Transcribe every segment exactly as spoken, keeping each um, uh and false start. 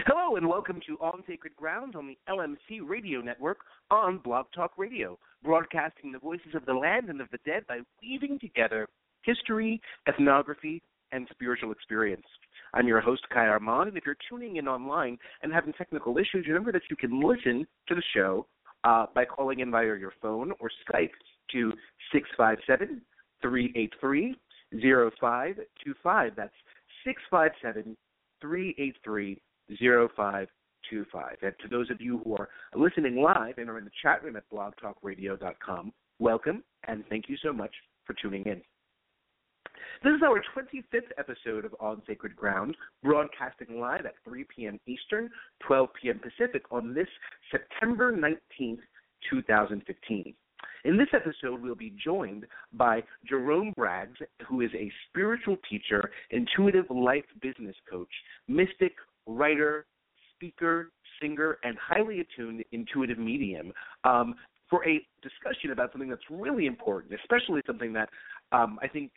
Hello and welcome to On Sacred Ground on the L M C Radio Network on Blog Talk Radio, broadcasting the voices of the land and of the dead by weaving together history, ethnography, and spiritual experience. I'm your host, Kai Armand, and if you're tuning in online and having technical issues, remember that you can listen to the show uh, by calling in via your phone or Skype to six five seven, three eight three, zero five two five. That's six five seven, three eight three, zero five two five. And to those of you who are listening live and are in the chat room at blog talk radio dot com, welcome, and thank you so much for tuning in. This is our twenty-fifth episode of On Sacred Ground, broadcasting live at three p.m. Eastern, twelve p.m. Pacific on this September nineteenth, twenty fifteen. In this episode, we'll be joined by Jerome Braggs, who is a spiritual teacher, intuitive life business coach, mystic, writer, speaker, singer, and highly attuned intuitive medium, um, for a discussion about something that's really important, especially something that um, I think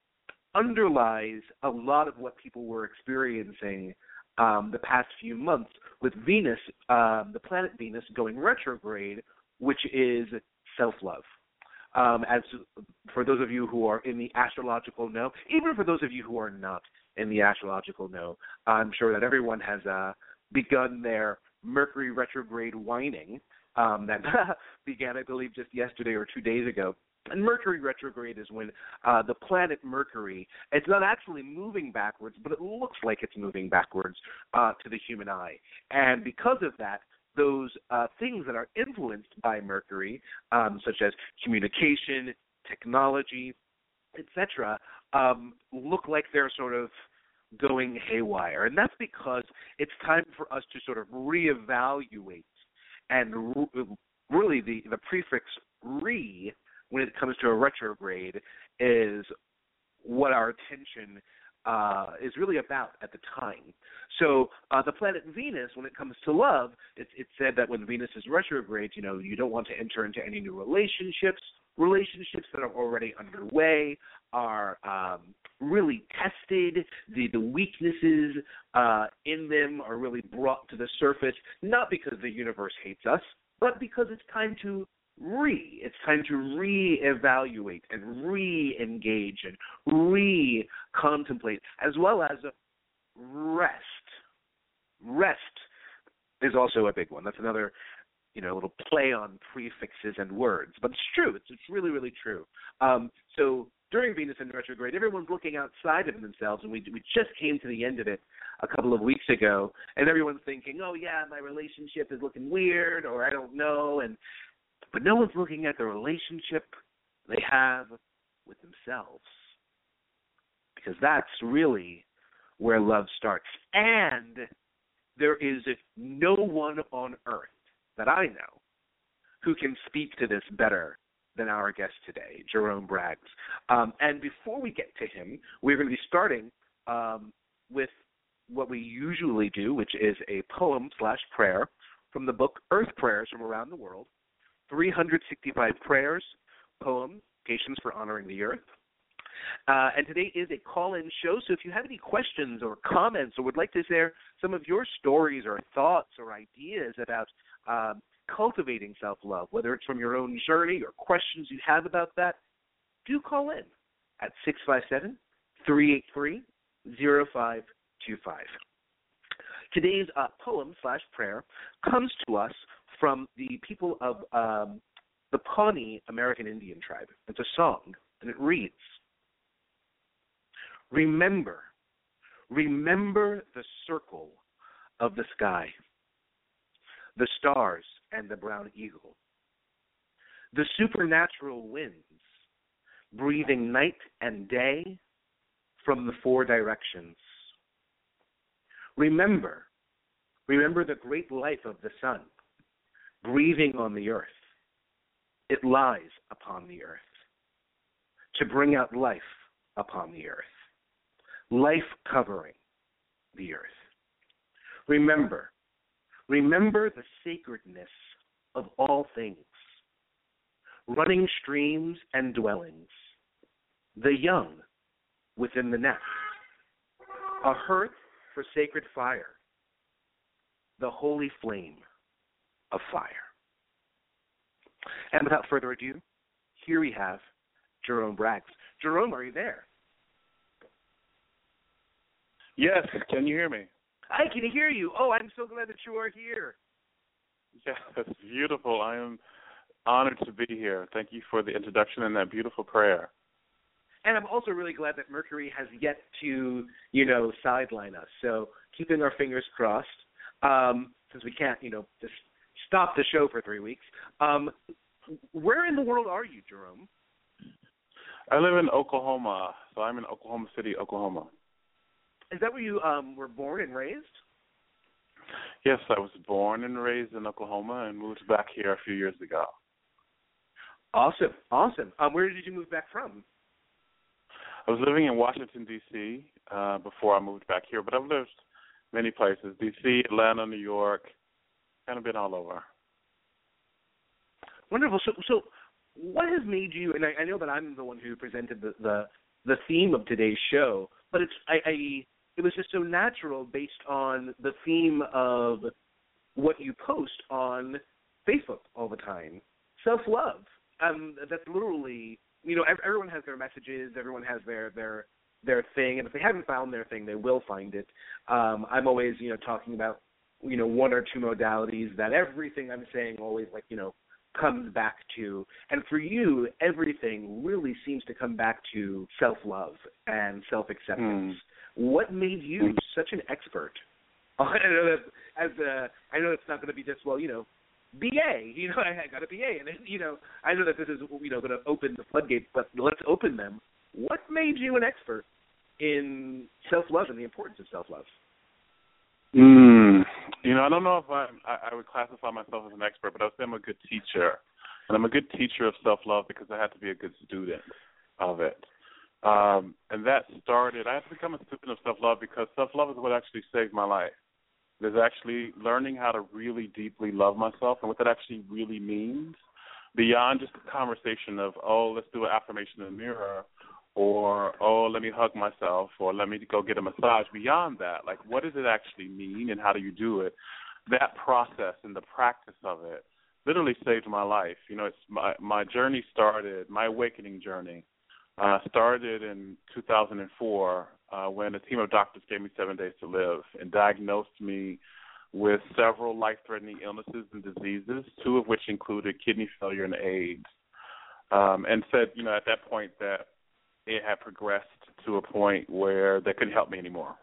underlies a lot of what people were experiencing um, the past few months with Venus, uh, the planet Venus, going retrograde, which is self-love. Um, as for those of you who are in the astrological know, even for those of you who are not in the astrological know, I'm sure that everyone has uh, begun their Mercury retrograde whining um, that began, I believe, just yesterday or two days ago. And Mercury retrograde is when uh, the planet Mercury, it's not actually moving backwards, but it looks like it's moving backwards uh, to the human eye. And because of that, those uh, things that are influenced by Mercury, um, such as communication, technology, et cetera, um, look like they're sort of going haywire. And that's because it's time for us to sort of reevaluate. And re- really the, the prefix re, when it comes to a retrograde, is what our attention Uh, is really about at the time. So uh, the planet Venus, when it comes to love, it's, it's said that when Venus is retrograde, you know, you don't want to enter into any new relationships. Relationships that are already underway are um, really tested. The, the weaknesses uh, in them are really brought to the surface, not because the universe hates us, but because it's time to Re, it's time to re-evaluate and re-engage and re-contemplate, as well as rest. Rest is also a big one. That's another, you know, little play on prefixes and words, but it's true. It's, it's really, really true. Um, so during Venus in retrograde, everyone's looking outside of themselves, and we we just came to the end of it a couple of weeks ago, and everyone's thinking, oh yeah, my relationship is looking weird, or I don't know, and but no one's looking at the relationship they have with themselves, because that's really where love starts. And there is no one on earth that I know who can speak to this better than our guest today, Jerome Braggs. Um, and before we get to him, we're going to be starting um, with what we usually do, which is a poem slash prayer from the book Earth Prayers from Around the World. three hundred sixty-five prayers, poems, occasions for honoring the earth. Uh, and today is a call-in show, so if you have any questions or comments or would like to share some of your stories or thoughts or ideas about um, cultivating self-love, whether it's from your own journey or questions you have about that, do call in at six five seven, three eight three, zero five two five. Today's uh, poem slash prayer comes to us from the people of um, the Pawnee American Indian tribe. It's a song, and it reads, Remember, remember the circle of the sky, the stars and the brown eagle, the supernatural winds, breathing night and day from the four directions. Remember, remember the great life of the sun, breathing on the earth. It lies upon the earth to bring out life upon the earth, life covering the earth. Remember, remember the sacredness of all things, running streams and dwellings, the young within the nest, a hearth for sacred fire, the holy flame of fire. And without further ado, here we have Jerome Braggs. Jerome, are you there? Yes, can you hear me? I can hear you. Oh, I'm so glad that you are here. Yes, that's beautiful. I am honored to be here. Thank you for the introduction and that beautiful prayer. And I'm also really glad that Mercury has yet to, you know, sideline us. So keeping our fingers crossed, um, since we can't, you know, just stop the show for three weeks. Um, where in the world are you, Jerome? I live in Oklahoma, so I'm in Oklahoma City, Oklahoma. Is that where you um, were born and raised? Yes, I was born and raised in Oklahoma and moved back here a few years ago. Awesome, awesome. Um, where did you move back from? I was living in Washington, D C uh, before I moved back here, but I've lived many places, D C, Atlanta, New York, kind of been all over. Wonderful. So, so what has made you, and I, I know that I'm the one who presented the, the, the theme of today's show, but it's I, I it was just so natural based on the theme of what you post on Facebook all the time, self-love. Um, that's literally, you know, everyone has their messages, everyone has their, their their thing, and if they haven't found their thing, they will find it. Um, I'm always, you know, talking about, you know, one or two modalities that everything I'm saying always, like, you know, comes back to. And for you, everything really seems to come back to self-love and self-acceptance. Mm. What made you such an expert? I know that as a, I know it's not going to be just, well, you know, B A, you know, I got a B A, and, you know, I know that this is, you know, going to open the floodgates, but let's open them. What made you an expert in self-love and the importance of self-love? Mm, you know, I don't know if I'm, I, I would classify myself as an expert, but I would say I'm a good teacher. And I'm a good teacher of self-love because I had to be a good student of it. Um, and that started, I had to become a student of self-love because self-love is what actually saved my life. There's actually learning how to really deeply love myself and what that actually really means beyond just the conversation of, oh, let's do an affirmation in the mirror, or, oh, let me hug myself, or let me go get a massage. Beyond that, like, what does it actually mean and how do you do it? That process and the practice of it literally saved my life. You know, it's my, my journey started, my awakening journey, uh, started in two thousand four uh, when a team of doctors gave me seven days to live and diagnosed me with several life-threatening illnesses and diseases, two of which included kidney failure and AIDS, um, and said, you know, at that point that it had progressed to a point where they couldn't help me anymore.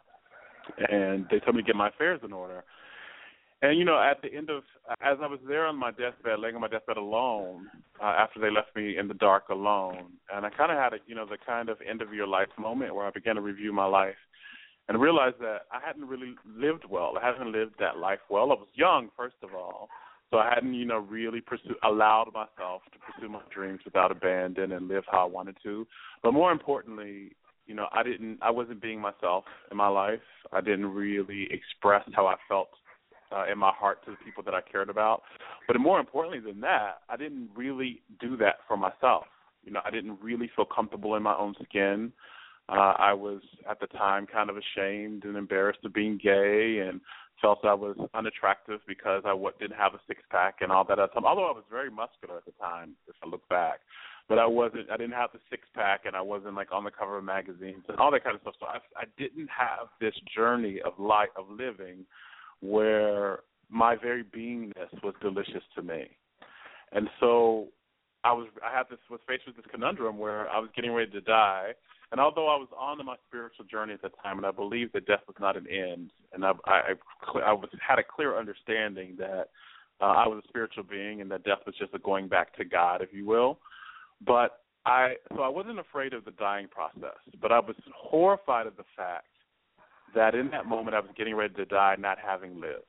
And they told me to get my affairs in order. And, you know, at the end of, as I was there on my deathbed, laying on my deathbed alone, uh, after they left me in the dark alone, and I kind of had, a, you know, the kind of end-of-your-life moment where I began to review my life and realized that I hadn't really lived well. I hadn't lived that life well. I was young, first of all, so I hadn't, you know, really pursue, allowed myself to pursue my dreams without abandon and live how I wanted to. But more importantly, you know, I didn't, I wasn't being myself in my life. I didn't really express how I felt uh, in my heart to the people that I cared about. But more importantly than that, I didn't really do that for myself. You know, I didn't really feel comfortable in my own skin. Uh, I was, at the time, kind of ashamed and embarrassed of being gay and felt I was unattractive because I didn't have a six-pack and all that other stuff, although I was very muscular at the time, if I look back. But I wasn't, I didn't have the six-pack and I wasn't, like, on the cover of magazines and all that kind of stuff. So I, I didn't have this journey of life, of living, where my very beingness was delicious to me. And so I was, I had this, was faced with this conundrum where I was getting ready to die. And although I was on my spiritual journey at the time, and I believed that death was not an end, and I, I, I was, had a clear understanding that uh, I was a spiritual being and that death was just a going back to God, if you will. But I, so I wasn't afraid of the dying process, but I was horrified of the fact that in that moment I was getting ready to die not having lived.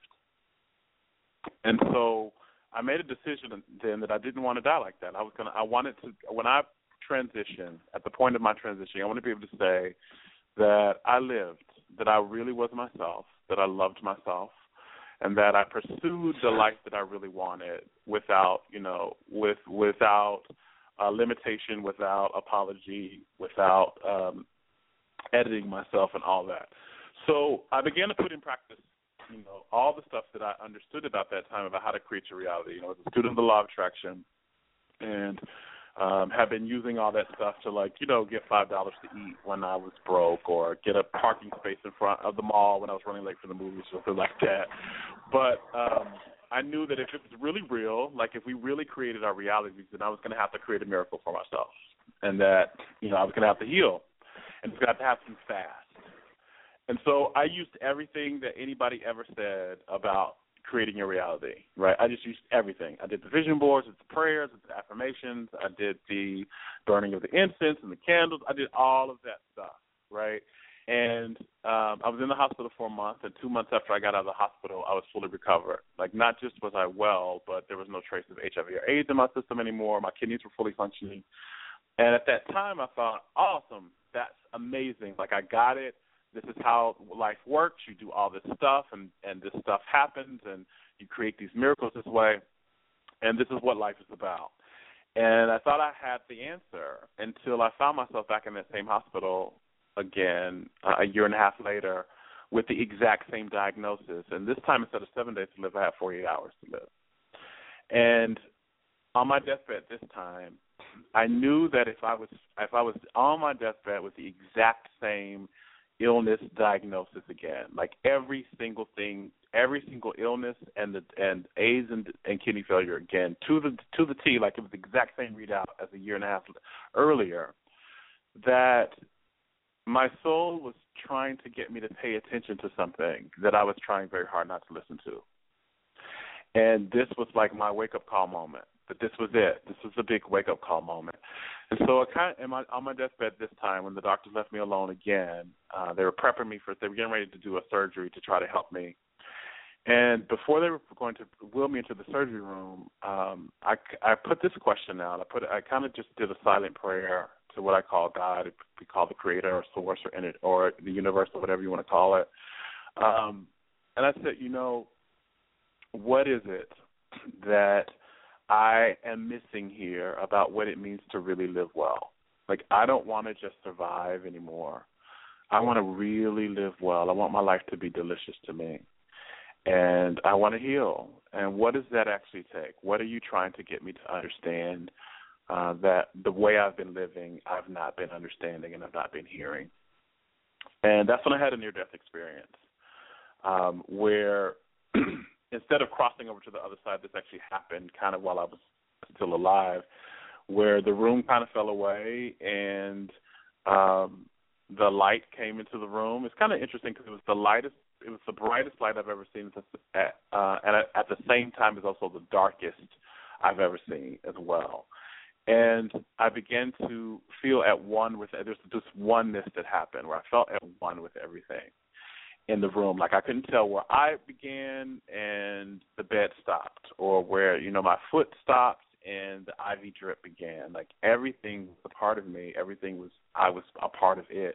And so I made a decision then that I didn't want to die like that. I was gonna, I wanted to, when I transition, at the point of my transition, I want to be able to say that I lived, that I really was myself, that I loved myself, and that I pursued the life that I really wanted without, you know, with without uh, limitation, without apology, without um, editing myself and all that. So I began to put in practice you know, all the stuff that I understood about that time about how to create your reality. You know, as a student of the law of attraction, and um, have been using all that stuff to, like, you know, get five dollars to eat when I was broke, or get a parking space in front of the mall when I was running late for the movies, something like that. But um, I knew that if it was really real, like if we really created our realities, then I was going to have to create a miracle for myself, and that, you know, I was going to have to heal, and it's going to have to happen fast. And so I used everything that anybody ever said about creating your reality, right? I just used everything. I did the vision boards, I did the prayers, I did the affirmations, I did the burning of the incense and the candles. I did all of that stuff, right? And um, I was in the hospital for a month, and two months after I got out of the hospital, I was fully recovered. Like, not just was I well, but there was no trace of H I V or AIDS in my system anymore. My kidneys were fully functioning. And at that time, I thought, awesome, that's amazing. Like, I got it. This is how life works. You do all this stuff, and, and this stuff happens, and you create these miracles this way, and this is what life is about. And I thought I had the answer until I found myself back in that same hospital again uh, a year and a half later with the exact same diagnosis. And this time, instead of seven days to live, I had forty-eight hours to live. And on my deathbed this time, I knew that if I was if I was on my deathbed with the exact same illness diagnosis again, like every single thing, every single illness and the and AIDS and, and kidney failure again to the to the T, like it was the exact same readout as a year and a half earlier, that my soul was trying to get me to pay attention to something that I was trying very hard not to listen to. And this was like my wake-up call moment. But this was it. This was a big wake-up call moment. And so I kind of, my, on my deathbed this time, when the doctors left me alone again, uh, they were prepping me for, they were getting ready to do a surgery to try to help me. And before they were going to wheel me into the surgery room, um, I, I put this question out. I put, I kind of just did a silent prayer to what I call God. It could be called the Creator or Source or, in or the universe or whatever you want to call it. Um, and I said, you know, what is it that I am missing here about what it means to really live well? Like, I don't want to just survive anymore. I want to really live well. I want my life to be delicious to me. And I want to heal. And what does that actually take? What are you trying to get me to understand uh, that the way I've been living, I've not been understanding and I've not been hearing? And that's when I had a near-death experience um, where instead of crossing over to the other side, this actually happened kind of while I was still alive, where the room kind of fell away and um, the light came into the room. It's kind of interesting because it was the lightest, it was the brightest light I've ever seen, at, uh, and at the same time, it's also the darkest I've ever seen as well. And I began to feel at one with, there's this oneness that happened where I felt at one with everything in the room. Like, I couldn't tell where I began and the bed stopped, or where, you know, my foot stopped and the I V drip began. Like, everything was a part of me. Everything was, I was a part of it.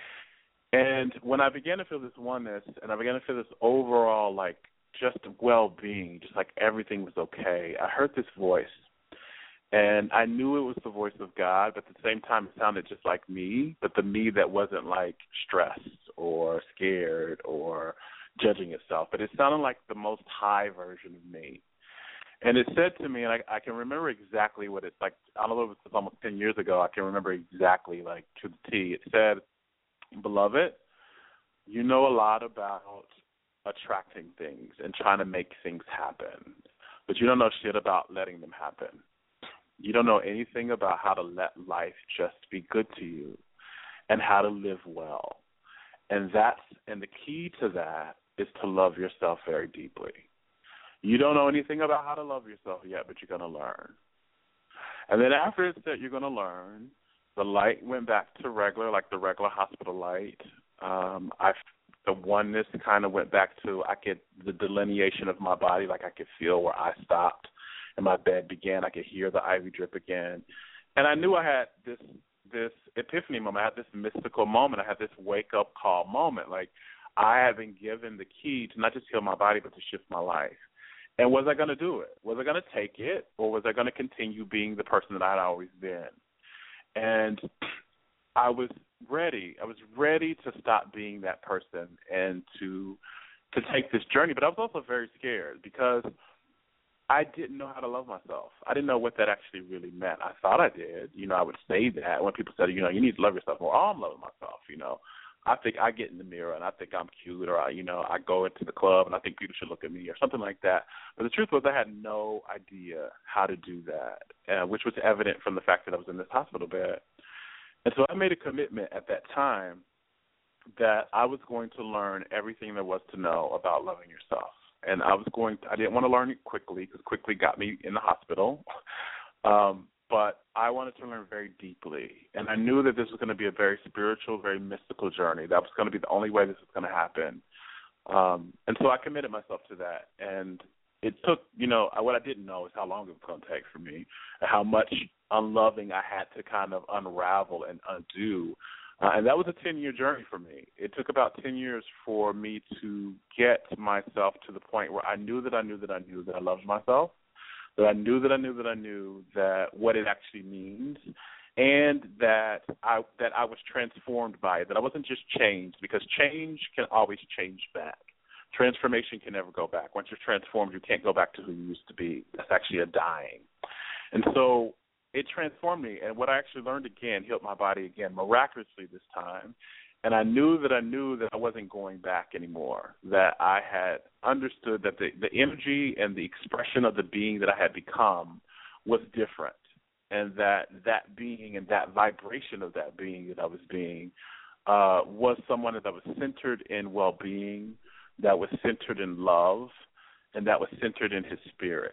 And when I began to feel this oneness, and I began to feel this overall, like, just well-being, just like everything was okay, I heard this voice. And I knew it was the voice of God, but at the same time it sounded just like me, but the me that wasn't like stressed or scared or judging itself. But it sounded like the most high version of me. And it said to me, and I, I can remember exactly what it's like. I don't know if it was almost ten years ago. I can remember exactly, like, to the T. It said, "Beloved, you know a lot about attracting things and trying to make things happen, but you don't know shit about letting them happen. You don't know anything about how to let life just be good to you and how to live well. And that's and the key to that is to love yourself very deeply. You don't know anything about how to love yourself yet, but you're going to learn." And then after it said you're going to learn, the light went back to regular, like the regular hospital light. Um, I, the oneness kind of went back to, I could, the delineation of my body, like I could feel where I stopped. And my bed began. I could hear the I V drip again. And I knew I had this this epiphany moment. I had this mystical moment. I had this wake-up call moment. Like, I had been given the key to not just heal my body, but to shift my life. And was I going to do it? Was I going to take it? Or was I going to continue being the person that I had always been? And I was ready. I was ready to stop being that person and to to take this journey, but I was also very scared because I didn't know how to love myself. I didn't know what that actually really meant. I thought I did. You know, I would say that when people said, you know, you need to love yourself more. Oh, I'm loving myself, you know. I think I get in the mirror and I think I'm cute, or, I, you know, I go into the club and I think people should look at me or something like that. But the truth was I had no idea how to do that, uh, which was evident from the fact that I was in this hospital bed. And so I made a commitment at that time that I was going to learn everything there was to know about loving yourself. And I was going to, I didn't want to learn it quickly because quickly got me in the hospital. Um, but I wanted to learn very deeply. And I knew that this was going to be a very spiritual, very mystical journey. That was going to be the only way this was going to happen. Um, and so I committed myself to that. And it took, you know, what I didn't know is how long it was going to take for me and how much unloving I had to kind of unravel and undo. Uh, and that was a ten-year journey for me. It took about ten years for me to get myself to the point where I knew that I knew that I knew that I loved myself, that I knew that I knew that I knew that what it actually means, and that I that I was transformed by it, that I wasn't just changed, because change can always change back. Transformation can never go back. Once you're transformed, you can't go back to who you used to be. That's actually a dying. And so it transformed me, and what I actually learned again healed my body again, miraculously this time. And I knew that I knew that I wasn't going back anymore, that I had understood that the, the energy and the expression of the being that I had become was different, and that that being and that vibration of that being that I was being uh, was someone that was centered in well-being, that was centered in love, and that was centered in his spirit.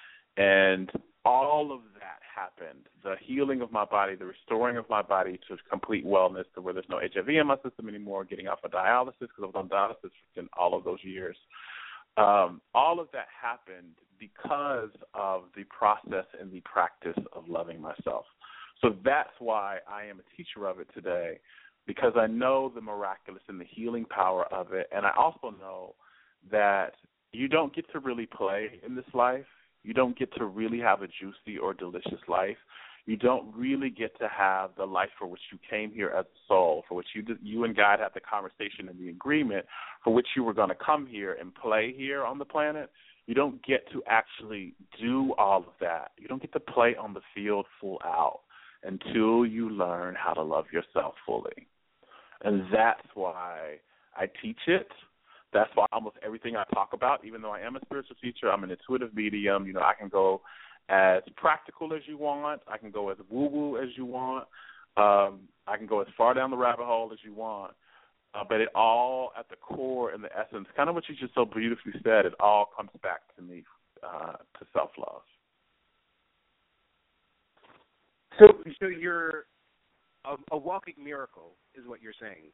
And all of that happened, the healing of my body, the restoring of my body to complete wellness, to where there's no H I V in my system anymore, getting off of dialysis, because I was on dialysis in all of those years. Um, all of that happened because of the process and the practice of loving myself. So that's why I am a teacher of it today, because I know the miraculous and the healing power of it, and I also know that you don't get to really play in this life. You don't get to really have a juicy or delicious life. You don't really get to have the life for which you came here as a soul, for which you you and God had the conversation and the agreement for which you were going to come here and play here on the planet. You don't get to actually do all of that. You don't get to play on the field full out until you learn how to love yourself fully. And that's why I teach it. That's why almost everything I talk about, even though I am a spiritual teacher, I'm an intuitive medium. You know, I can go as practical as you want. I can go as woo-woo as you want. Um, I can go as far down the rabbit hole as you want. Uh, but it all, at the core and the essence, kind of what you just so beautifully said, it all comes back to me, uh, to self-love. So, so you're a, a walking miracle, is what you're saying.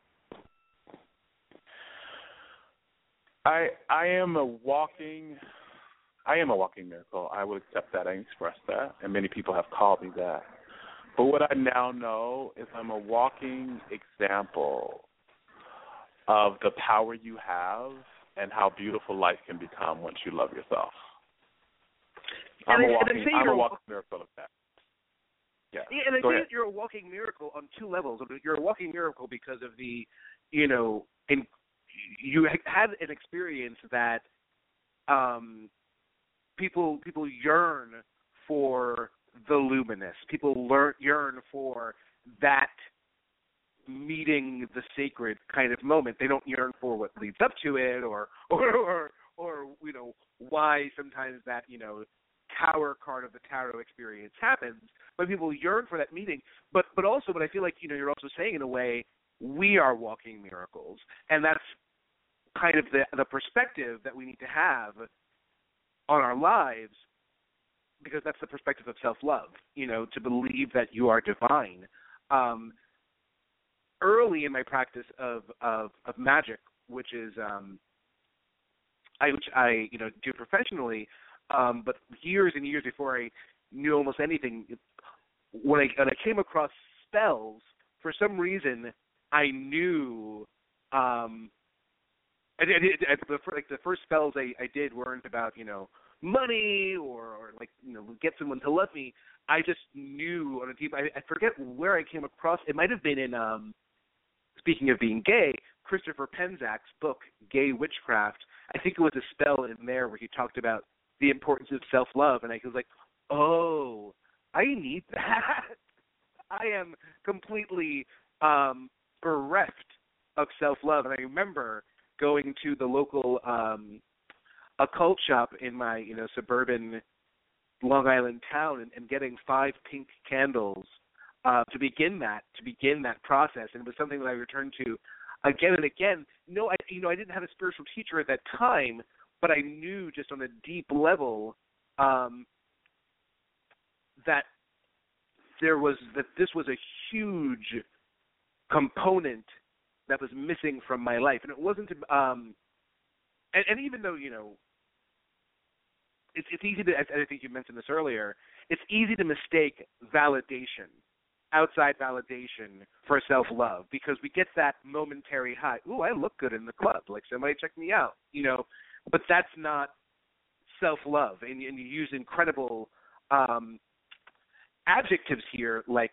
I I am a walking I am a walking miracle. I will accept that. I express that, and many people have called me that. But what I now know is I'm a walking example of the power you have and how beautiful life can become once you love yourself. I'm and a I, walking, and I'm a a walking miracle of that. Yeah. yeah and I Go say ahead. that you're a walking miracle on two levels. You're a walking miracle because of the, you know, in, you had an experience that um, people people yearn for the luminous. People learn, yearn for that meeting the sacred kind of moment. They don't yearn for what leads up to it, or or or, or you know, why sometimes that, you know, tower card of the tarot experience happens. But people yearn for that meeting. But but also, but I feel like, you know, you're also saying in a way, we are walking miracles, and that's kind of the the perspective that we need to have on our lives, because that's the perspective of self-love, you know, to believe that you are divine. Um, early in my practice of, of, of magic, which is um, I which I you know do professionally, um, but years and years before I knew almost anything, when I when I came across spells, for some reason I knew. Um, I did, I did, the, like the first spells I, I did weren't about, you know, money or, or like, you know, get someone to love me. I just knew on a deep. I, I forget where I came across. It might have been in. Um, speaking of being gay, Christopher Penzak's book, Gay Witchcraft, I think it was a spell in there where he talked about the importance of self-love, and I was like, oh, I need that. I am completely um, bereft of self-love, and I remember going to the local um, occult shop in my, you know, suburban Long Island town and, and getting five pink candles uh, to begin that to begin that process, and it was something that I returned to again and again. No, I you know I didn't have a spiritual teacher at that time, but I knew just on a deep level um, that there was that this was a huge component that was missing from my life, and it wasn't. Um, and, and even though you know. It's, it's easy to, I think you mentioned this earlier, it's easy to mistake validation, outside validation, for self-love, because we get that momentary high. Ooh, I look good in the club, like somebody checked me out, you know. But that's not self-love, and, and you use incredible um, adjectives here, like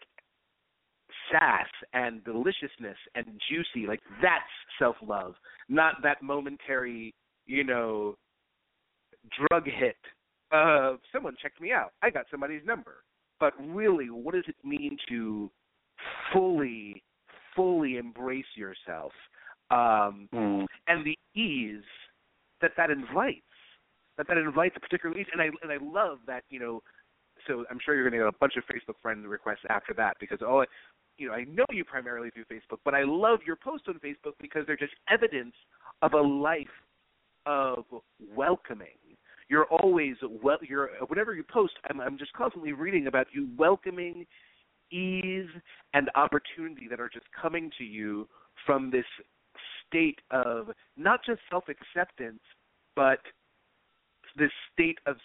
sass and deliciousness and juicy. Like that's self-love, not that momentary, you know, drug hit. Uh, someone checked me out. I got somebody's number. But really, what does it mean to fully, fully embrace yourself um, mm. and the ease that that invites? That that invites a particular ease, and I and I love that. You know, so I'm sure you're going to get a bunch of Facebook friend requests after that because oh, you know, I know you primarily do Facebook, but I love your posts on Facebook because they're just evidence of a life of welcoming. You're always well. You're whatever you post. I'm, I'm just constantly reading about you welcoming ease and opportunity that are just coming to you from this state of not just self-acceptance, but this state of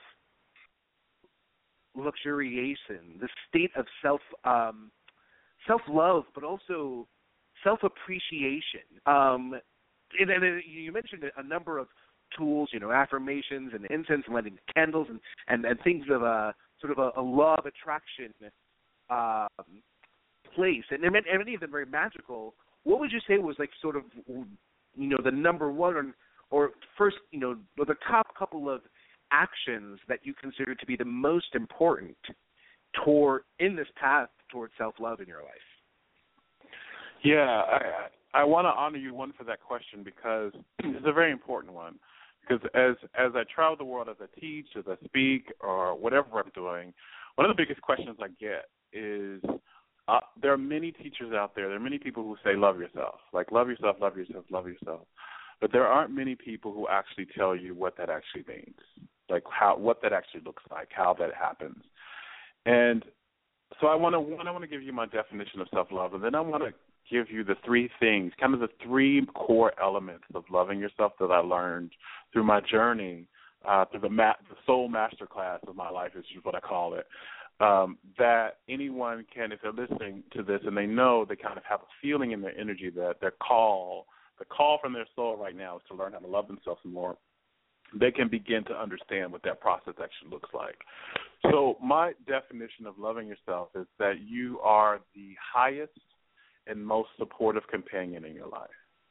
self-luxuriation, this state of self um, self-love, but also self-appreciation. Um, and, and you mentioned a number of tools, you know, affirmations and incense and lighting candles and, and, and things of a sort of a, a law of attraction um, place, and, and many of them very magical. What would you say was like sort of, you know, the number one or, or first, you know, the top couple of actions that you consider to be the most important toward in this path towards self-love in your life? Yeah, I, I want to honor you, one, for that question because it's a very important one. Because as as I travel the world, as I teach, as I speak, or whatever I'm doing, one of the biggest questions I get is uh, there are many teachers out there, there are many people who say love yourself, like love yourself, love yourself, love yourself. But there aren't many people who actually tell you what that actually means, like how what that actually looks like, how that happens. And so I want to one, I want to give you my definition of self-love, and then I want to give you the three things, kind of the three core elements of loving yourself that I learned through my journey, uh, through the, ma- the soul master class of my life, is what I call it, um, that anyone can, if they're listening to this and they know they kind of have a feeling in their energy that their call, the call from their soul right now is to learn how to love themselves more, they can begin to understand what that process actually looks like. So my definition of loving yourself is that you are the highest and most supportive companion in your life.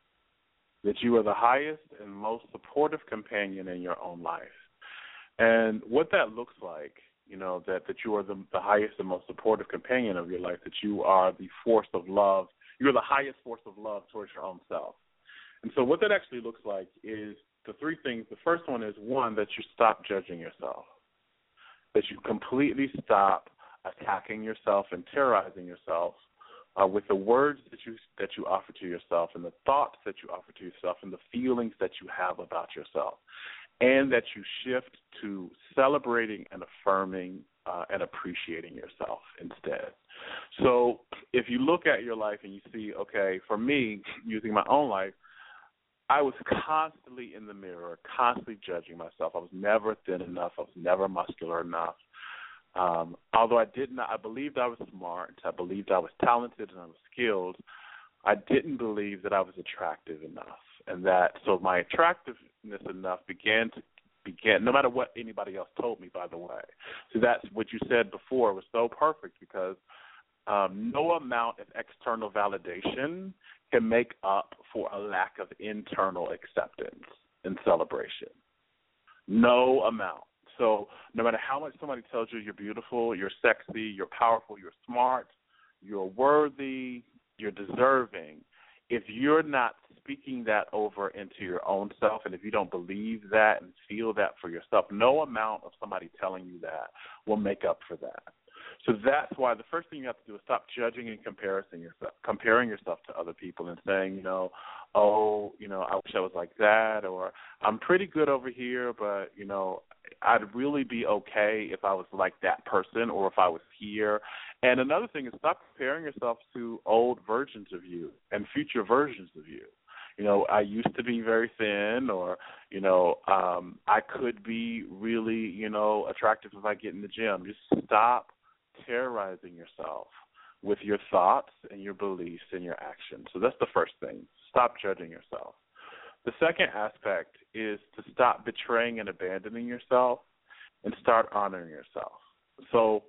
That you are the highest and most supportive companion in your own life. And what that looks like, you know, that, that you are the, the highest and most supportive companion of your life, that you are the force of love, you're the highest force of love towards your own self. And so what that actually looks like is the three things. The first one is, one, that you stop judging yourself, that you completely stop attacking yourself and terrorizing yourself Uh, with the words that you that you offer to yourself and the thoughts that you offer to yourself and the feelings that you have about yourself, and that you shift to celebrating and affirming uh, and appreciating yourself instead. So if you look at your life and you see, okay, for me, using my own life, I was constantly in the mirror, constantly judging myself. I was never thin enough. I was never muscular enough. Um, although I did not, I believed I was smart, I believed I was talented and I was skilled, I didn't believe that I was attractive enough, and that so my attractiveness enough began to began, no matter what anybody else told me, by the way. So that's what you said before was so perfect because um, no amount of external validation can make up for a lack of internal acceptance and celebration. No amount. So no matter how much somebody tells you you're beautiful, you're sexy, you're powerful, you're smart, you're worthy, you're deserving, if you're not speaking that over into your own self, and if you don't believe that and feel that for yourself, no amount of somebody telling you that will make up for that. So that's why the first thing you have to do is stop judging and comparing yourself, comparing yourself to other people and saying, you know, oh, you know, I wish I was like that, or I'm pretty good over here, but, you know, I'd really be okay if I was like that person or if I was here. And another thing is stop comparing yourself to old versions of you and future versions of you. You know, I used to be very thin, or, you know, um, I could be really, you know, attractive if I get in the gym. Just stop terrorizing yourself with your thoughts and your beliefs and your actions. So that's the first thing. Stop judging yourself. The second aspect is to stop betraying and abandoning yourself and start honoring yourself. So,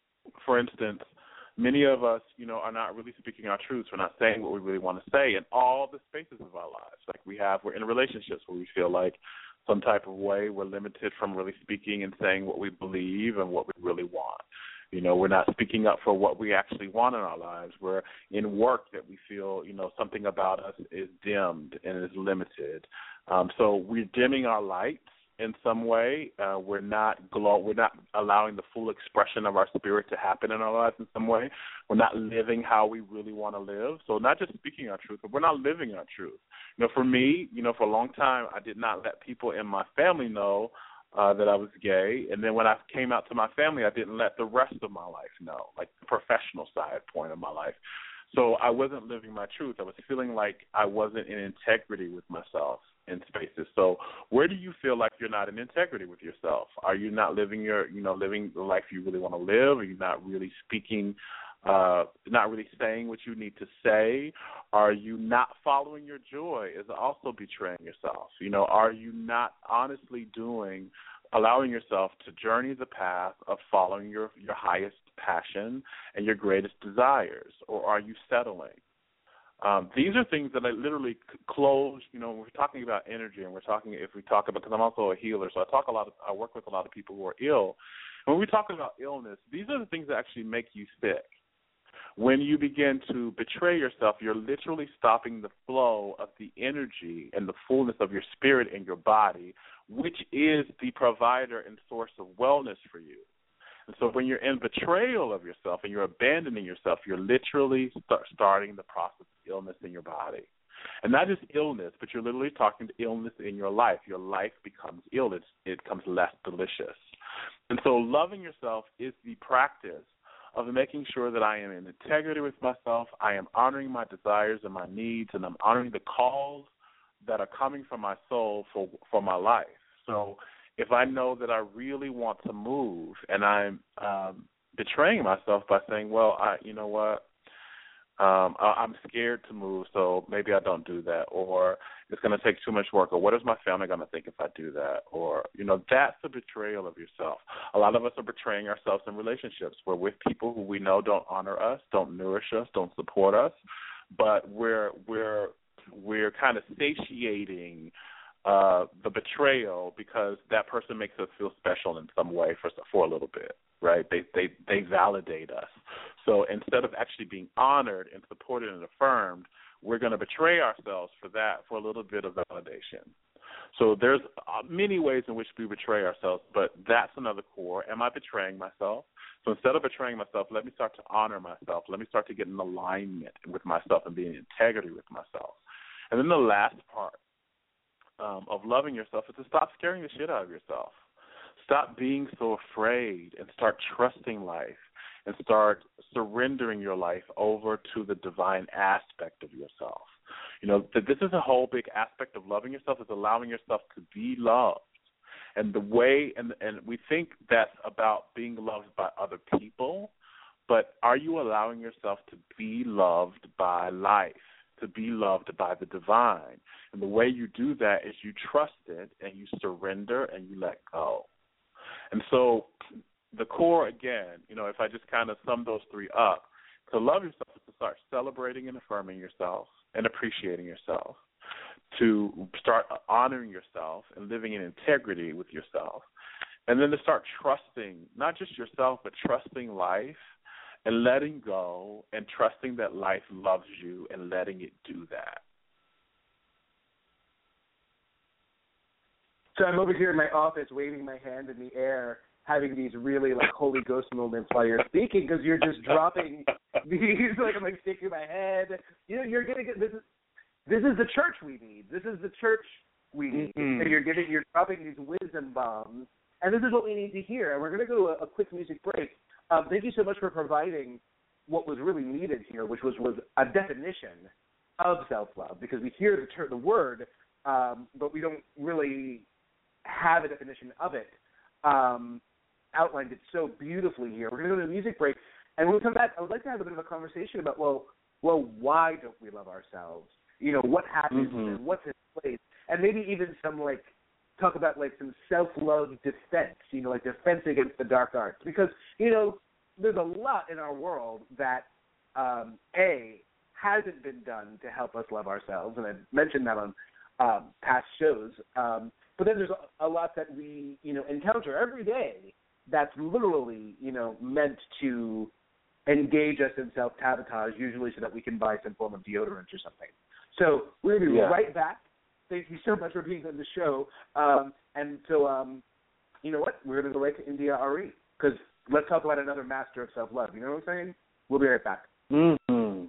for instance, many of us, you know, are not really speaking our truths. We're not saying what we really want to say in all the spaces of our lives. Like we have, we're in relationships where we feel like some type of way we're limited from really speaking and saying what we believe and what we really want. You know, we're not speaking up for what we actually want in our lives. We're in work that we feel, you know, something about us is dimmed and is limited. Um, so we're dimming our lights in some way. Uh, we're not glow. We're not allowing the full expression of our spirit to happen in our lives in some way. We're not living how we really want to live. So not just speaking our truth, but we're not living our truth. You know, for me, you know, for a long time, I did not let people in my family know Uh, that I was gay, and then when I came out to my family, I didn't let the rest of my life know, like the professional side point of my life. So I wasn't living my truth. I was feeling like I wasn't in integrity with myself in spaces. So where do you feel like you're not in integrity with yourself? Are you not living your, you know, living the life you really want to live? Are you not really speaking, uh, not really saying what you need to say? Are you not following your joy? Is also betraying yourself? You know, are you not honestly doing, allowing yourself to journey the path of following your, your highest passion and your greatest desires? Or are you settling? Um, these are things that I literally close, you know, when we're talking about energy, and we're talking, if we talk about, because I'm also a healer, so I talk a lot of, I work with a lot of people who are ill. When we talk about illness, these are the things that actually make you sick. When you begin to betray yourself, you're literally stopping the flow of the energy and the fullness of your spirit in your body, which is the provider and source of wellness for you. And so when you're in betrayal of yourself and you're abandoning yourself, you're literally start starting the process of illness in your body. And not just illness, but you're literally talking to illness in your life. Your life becomes ill. It's, it becomes less delicious. And so loving yourself is the practice of making sure that I am in integrity with myself, I am honoring my desires and my needs, and I'm honoring the calls that are coming from my soul for for my life. So if I know that I really want to move and I'm um, betraying myself by saying, well, I, you know what, um, I, I'm scared to move, so maybe I don't do that, or it's going to take too much work, or what is my family going to think if I do that, or, you know, that's a betrayal of yourself. A lot of us are betraying ourselves in relationships. We're with people who we know don't honor us, don't nourish us, don't support us, but we're we're we're kind of satiating uh, the betrayal because that person makes us feel special in some way for for a little bit, right? They they they validate us. So instead of actually being honored and supported and affirmed, we're going to betray ourselves for that, for a little bit of validation. So there's uh, many ways in which we betray ourselves, but that's another core. Am I betraying myself? So instead of betraying myself, let me start to honor myself. Let me start to get in alignment with myself and be in integrity with myself. And then the last part um, of loving yourself is to stop scaring the shit out of yourself. Stop being so afraid and start trusting life and start surrendering your life over to the divine aspect of yourself. You know, that this is a whole big aspect of loving yourself, is allowing yourself to be loved. And the way, and, and we think that's about being loved by other people, but are you allowing yourself to be loved by life, to be loved by the divine? And the way you do that is you trust it and you surrender and you let go. And so the core, again, you know, if I just kind of sum those three up, to love yourself is to start celebrating and affirming yourself, and appreciating yourself, to start honoring yourself and living in integrity with yourself, and then to start trusting not just yourself but trusting life and letting go and trusting that life loves you and letting it do that. So I'm over here in my office waving my hand in the air, having these really like Holy Ghost moments while you're speaking, because you're just dropping these, like I'm like shaking my head. You know, you're gonna get this is this is the church we need. This is the church we need. Mm-hmm. And you're giving you're dropping these wisdom bombs, and this is what we need to hear. And we're gonna go to a, a quick music break. Um, thank you so much for providing what was really needed here, which was was a definition of self-love, because we hear the ter- the word, um, but we don't really have a definition of it. Um, outlined it so beautifully here. We're going to go to a music break, and when we come back, I would like to have a bit of a conversation about, well, well, why don't we love ourselves? You know, what happens mm-hmm. and what's in place, and maybe even some, like, talk about, like, some self-love defense, you know, like defense against the dark arts. Because, you know, there's a lot in our world that, um, A, hasn't been done to help us love ourselves, and I mentioned that on um, past shows, um, but then there's a, a lot that we, you know, encounter every day that's literally, you know, meant to engage us in self-sabotage, usually so that we can buy some form of deodorant or something. So we're going to be yeah. right back. Thank you so much for being on the show. Um, and so, um, you know what? We're going to go right to India Arie, because let's talk about another master of self-love. You know what I'm saying? We'll be right back. Mm-hmm.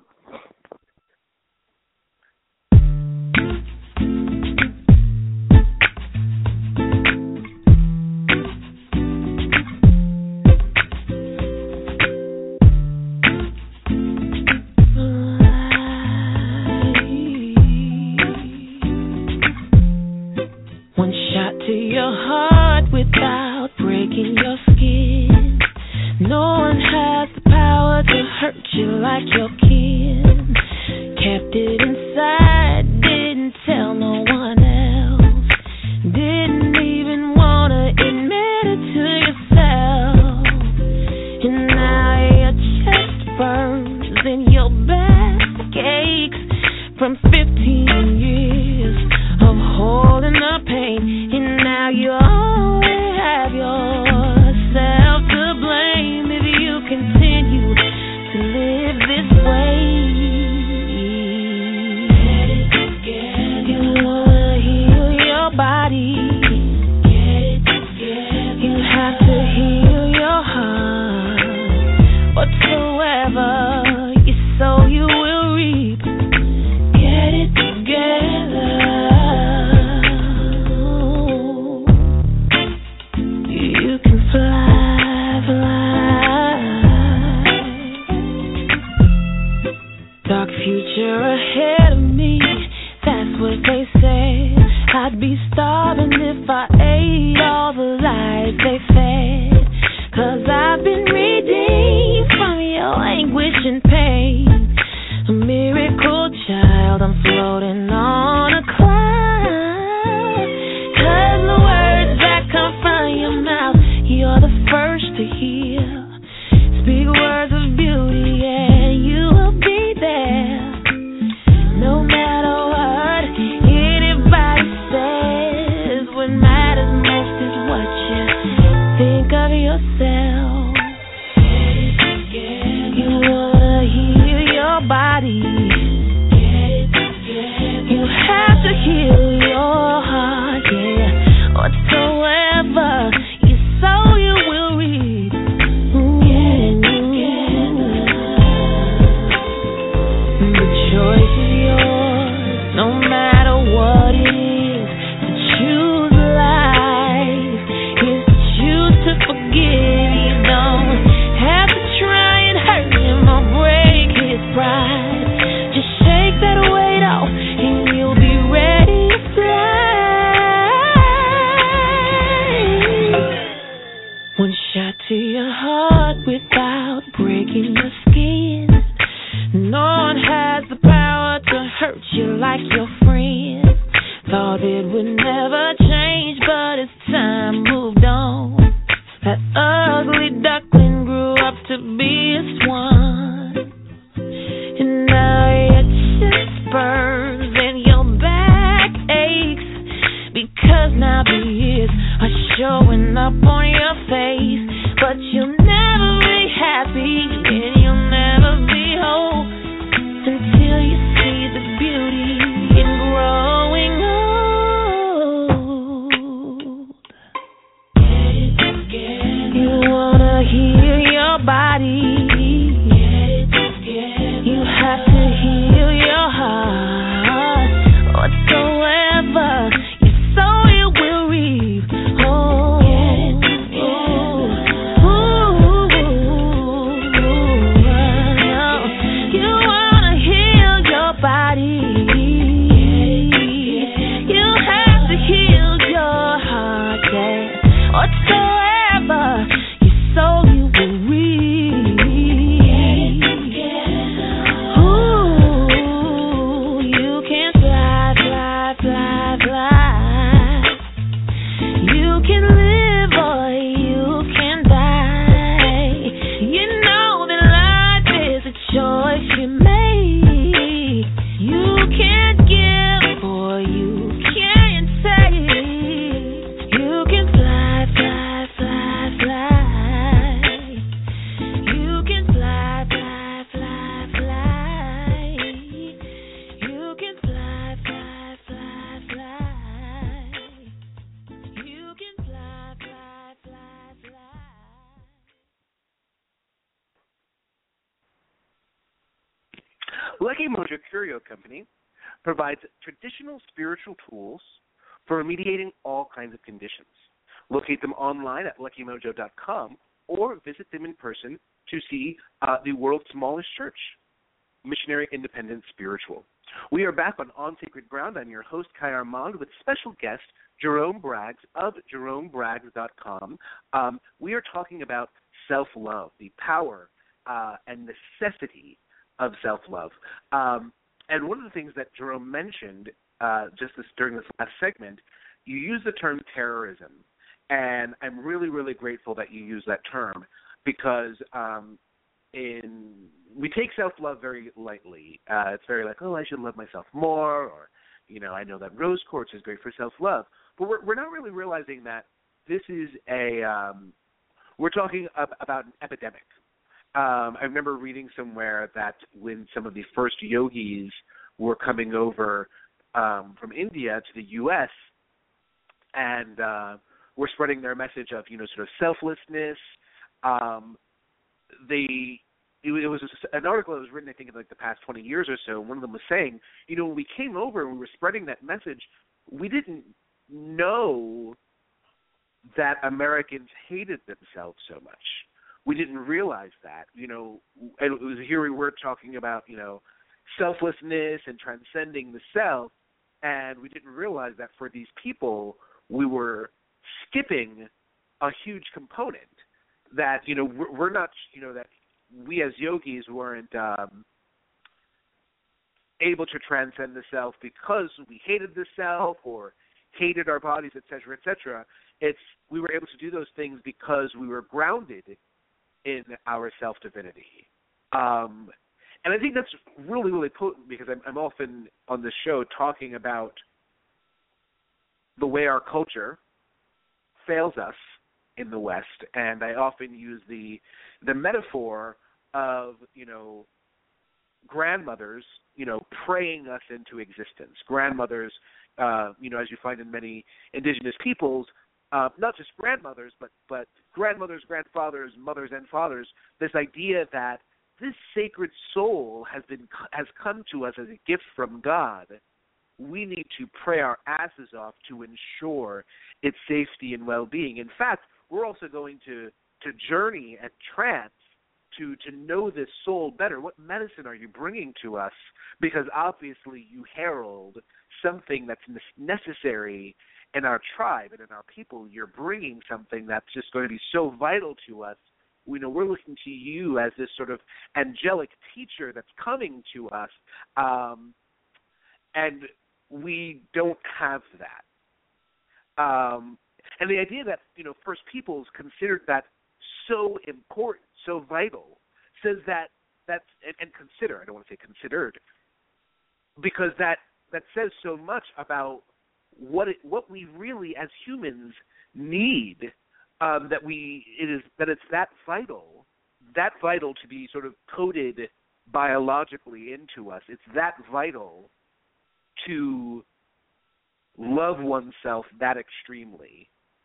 Burn. body. You have to heal your heart. Whatsoever you sow, you will reap. Oh, ooh, ooh, you wanna heal your body. You have to heal your heart. Yeah. Whatsoever you sow, you will reap. Ooh, you can fly, fly, fly, fly. You can live or you can die. You know that life is a choice you make. You can't give or you can't take. You can fly, fly, fly, fly. You can fly, fly, fly, fly. You can fly, fly, fly, fly. You can fly, fly, fly, fly. Lucky Mojo Curio Company provides traditional spiritual tools for remediating all kinds of conditions. Locate them online at lucky mojo dot com or visit them in person to see uh, the world's smallest church, Missionary Independent Spiritual. We are back on On Sacred Ground. I'm your host, Kai Armand, with special guest Jerome Braggs of jerome braggs dot com. Um, we are talking about self-love, the power uh, and necessity of self-love. Um, and one of the things that Jerome mentioned uh, just this, during this last segment, you use the term terrorism. And I'm really, really grateful that you use that term because um, in we take self-love very lightly. Uh, it's very like, oh, I should love myself more, or, you know, I know that rose quartz is great for self-love. But we're, we're not really realizing that this is a, um, we're talking ab- about an epidemic. Um, I remember reading somewhere that when some of the first yogis were coming over um, from India to the U S and uh, were spreading their message of, you know, sort of selflessness, um, they it, it was an article that was written, I think, in like the past twenty years or so. One of them was saying, you know, when we came over and we were spreading that message, we didn't know that Americans hated themselves so much. We didn't realize that, you know, and it was here we were talking about, you know, selflessness and transcending the self, and we didn't realize that for these people, we were skipping a huge component that, you know, we're, we're not, you know, that we as yogis weren't um, able to transcend the self because we hated the self or hated our bodies, et cetera, et cetera. It's, we were able to do those things because we were grounded in our self-divinity. Um, and I think that's really, really potent because I'm, I'm often on this show talking about the way our culture fails us in the West, and I often use the the metaphor of, you know, grandmothers, you know, praying us into existence. Grandmothers, uh, you know, as you find in many indigenous peoples, Uh, not just grandmothers, but, but grandmothers, grandfathers, mothers, and fathers, this idea that this sacred soul has been has come to us as a gift from God. We need to pray our asses off to ensure its safety and well-being. In fact, we're also going to, to journey and trance to, to know this soul better. What medicine are you bringing to us? Because obviously you herald something that's necessary in our tribe and in our people. You're bringing something that's just going to be so vital to us. We know we're looking to you as this sort of angelic teacher that's coming to us, um, and we don't have that. Um, and the idea that, you know, First Peoples considered that so important, so vital, says that that's and, and consider. I don't want to say considered, because that that says so much about what it, what we really as humans need, um, that we it is that it's that vital, that vital to be sort of coded biologically into us. It's that vital to love oneself that extremely,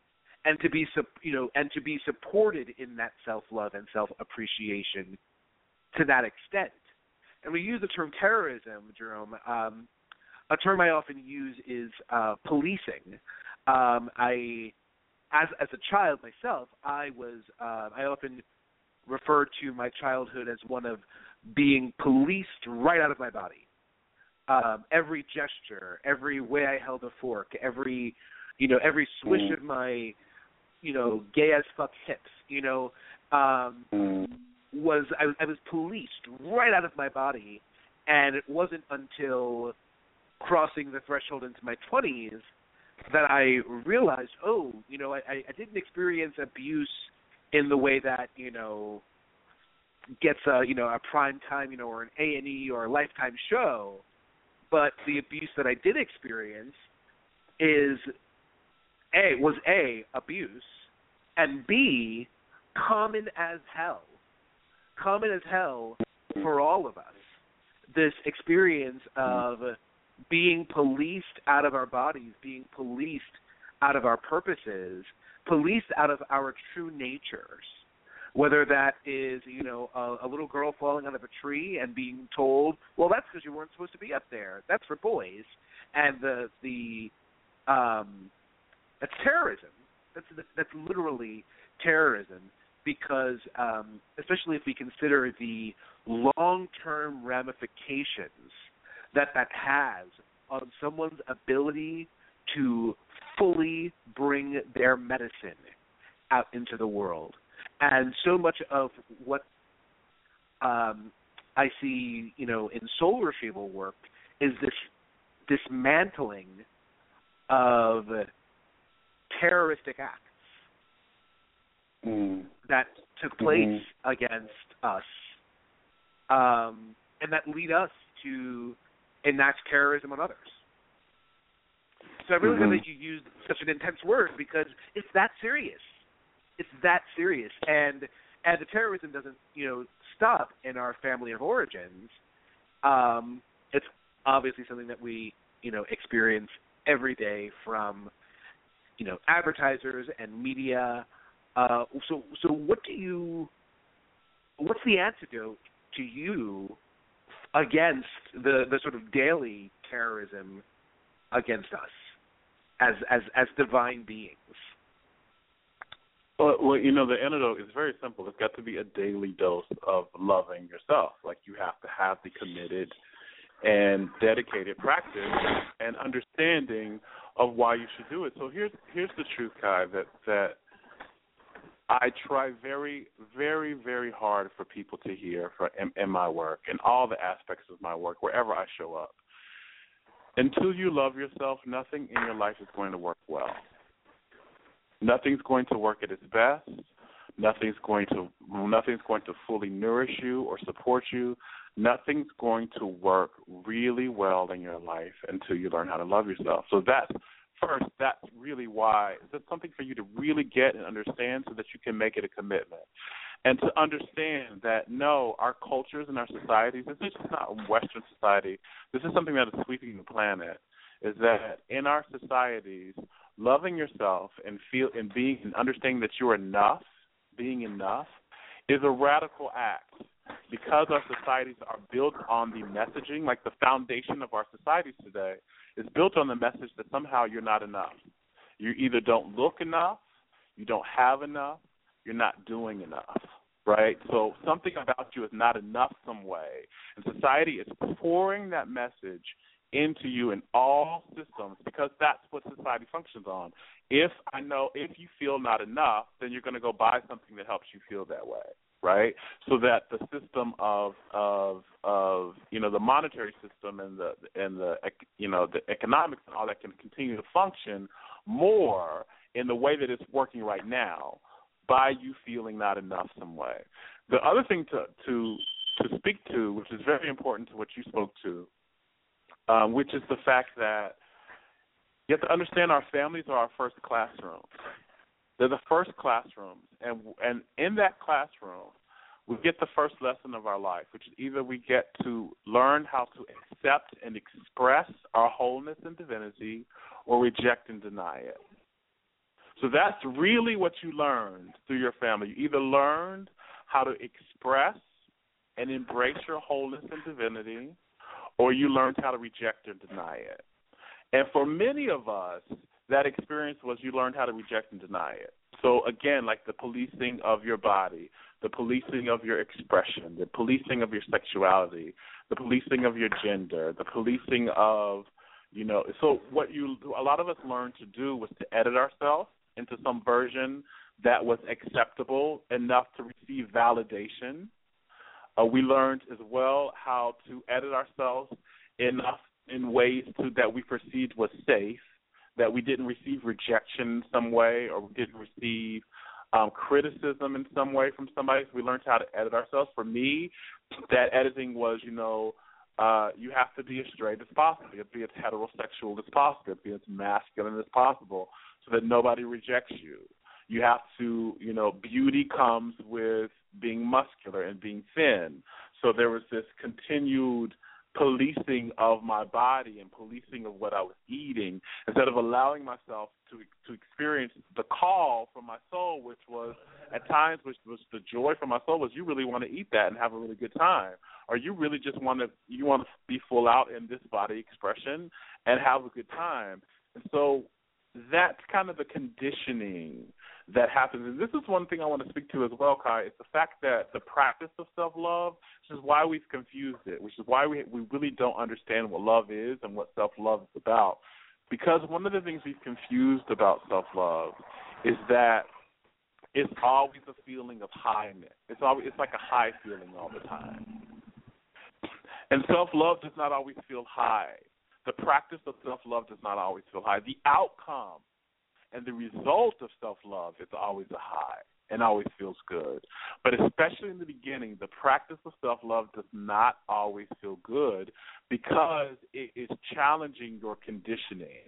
and to be you know and to be supported in that self-love and self-appreciation to that extent. And we use the term terrorism, Jerome. Um, a term I often use is uh, policing. Um, I, as as a child myself, I was uh, I often refer to my childhood as one of being policed right out of my body. Um, every gesture, every way I held a fork, every you know every swish mm. of my you know gay as fuck hips, you know. Um, mm. was I, I was policed right out of my body, and it wasn't until crossing the threshold into my twenties that I realized, oh, you know, I, I didn't experience abuse in the way that, you know, gets a, you know, a prime time, you know, or an A and E or a Lifetime show, but the abuse that I did experience is, A, was A, abuse, and B, common as hell. Common as hell for all of us. This experience of being policed out of our bodies, being policed out of our purposes, policed out of our true natures. Whether that is, you know, a, a little girl falling out of a tree and being told, well, that's because you weren't supposed to be up there. That's for boys. And the the um, that's terrorism. That's that's literally terrorism. Because um, especially if we consider the long-term ramifications that that has on someone's ability to fully bring their medicine out into the world. And so much of what um, I see, you know, in soul retrieval work is this dismantling of terroristic acts. Mm. that took place mm-hmm. against us, um, and that lead us to enact terrorism on others. So I really mm-hmm. like that you used such an intense word because it's that serious. It's that serious, and and the terrorism doesn't, you know, stop in our family of origins. Um, it's obviously something that we, you know, experience every day from, you know, advertisers and media. Uh, so, so what do you? What's the antidote to you against the, the sort of daily terrorism against us as as as divine beings? Well, well, you know, the antidote is very simple. It's got to be a daily dose of loving yourself. Like you have to have the committed and dedicated practice and understanding of why you should do it. So here's here's the truth, Kai, that that. I try very, very, very hard for people to hear for in, in my work, in all the aspects of my work, wherever I show up. Until you love yourself, nothing in your life is going to work well. Nothing's going to work at its best. Nothing's going to nothing's going to fully nourish you or support you. Nothing's going to work really well in your life until you learn how to love yourself. So that's First, that's really why. That's something for you to really get and understand so that you can make it a commitment. And to understand that, no, our cultures and our societies, this is just not Western society. This is something that is sweeping the planet, is that in our societies, loving yourself and feel and being and understanding that you're enough, being enough, is a radical act. Because our societies are built on the messaging, like the foundation of our societies today, is built on the message that somehow you're not enough. You either don't look enough, you don't have enough, you're not doing enough, right? So something about you is not enough some way. And society is pouring that message into you in all systems because that's what society functions on. If I know, if you feel not enough, then you're going to go buy something that helps you feel that way. Right, so that the system of of of you know the monetary system and the and the you know the economics and all that can continue to function more in the way that it's working right now by you feeling not enough some way. The other thing to to to speak to, which is very important to what you spoke to, um, which is the fact that you have to understand our families are our first classroom. They're the first classrooms, and and in that classroom, we get the first lesson of our life, which is either we get to learn how to accept and express our wholeness and divinity or reject and deny it. So that's really what you learned through your family. You either learned how to express and embrace your wholeness and divinity, or you learned how to reject or deny it. And for many of us, that experience was you learned how to reject and deny it. So, again, like the policing of your body, the policing of your expression, the policing of your sexuality, the policing of your gender, the policing of, you know, so what you, a lot of us learned to do was to edit ourselves into some version that was acceptable enough to receive validation. Uh, we learned as well how to edit ourselves enough in ways to, that we perceived was safe, that we didn't receive rejection in some way, or we didn't receive um, criticism in some way from somebody. So we learned how to edit ourselves. For me, that editing was, you know, uh, you have to be as straight as possible. You have to be as heterosexual as possible, be as masculine as possible, so that nobody rejects you. You have to, you know, beauty comes with being muscular and being thin. So there was this continued policing of my body and policing of what I was eating, instead of allowing myself to to experience the call from my soul, which was at times, which was the joy from my soul, was you really want to eat that and have a really good time, or you really just want to you want to be full out in this body expression and have a good time. And so that's kind of the conditioning that happens. And this is one thing I want to speak to as well, Kai. It's the fact that the practice of self-love, which is why we've confused it, which is why we we really don't understand what love is and what self-love is about. Because one of the things we've confused about self-love is that it's always a feeling of highness. It's always it's like a high feeling all the time. And self-love does not always feel high. The practice of self-love does not always feel high. The outcome and the result of self-love is always a high and always feels good. But especially in the beginning, the practice of self-love does not always feel good because it is challenging your conditioning.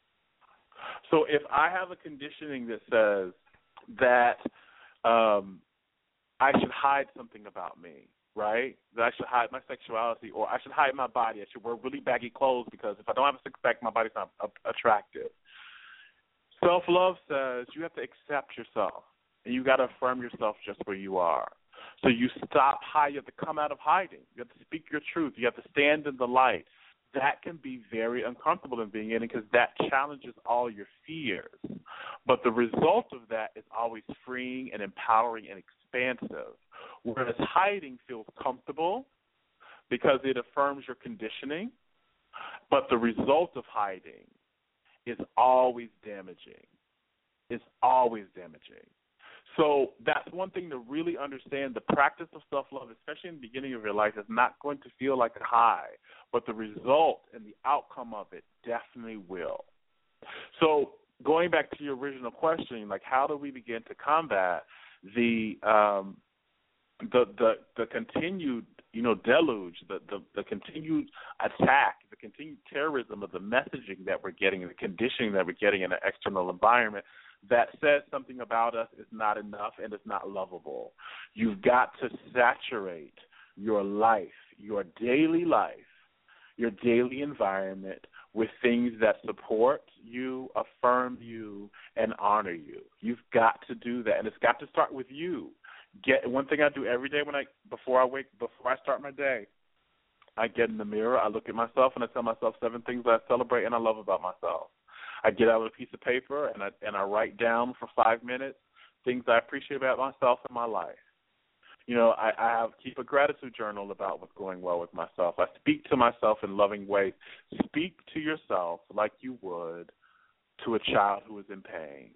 So if I have a conditioning that says that um, I should hide something about me, right, that I should hide my sexuality, or I should hide my body, I should wear really baggy clothes because if I don't have a six-pack, my body's not uh, attractive. Self-love says you have to accept yourself, and you got to affirm yourself just where you are. So you stop hiding. You have to come out of hiding. You have to speak your truth. You have to stand in the light. That can be very uncomfortable in being in it because that challenges all your fears. But the result of that is always freeing and empowering and expansive, whereas hiding feels comfortable because it affirms your conditioning, but the result of hiding is always damaging. It's always damaging. So that's one thing to really understand. The practice of self-love, especially in the beginning of your life, is not going to feel like a high, but the result and the outcome of it definitely will. So going back to your original question, like how do we begin to combat the um, the the the continued you know deluge, the, the the continued attack, the continued terrorism of the messaging that we're getting, the conditioning that we're getting in an external environment that says something about us is not enough and is not lovable. You've got to saturate your life, your daily life, your daily environment with things that support you, affirm you, and honor you. You've got to do that, and it's got to start with you. Get one thing I do every day when I before I wake before I start my day, I get in the mirror, I look at myself, and I tell myself seven things that I celebrate and I love about myself. I get out a piece of paper and I and I write down for five minutes things I appreciate about myself and my life. You know, I, I have keep a gratitude journal about what's going well with myself. I speak to myself in loving ways. Speak to yourself like you would to a child who is in pain.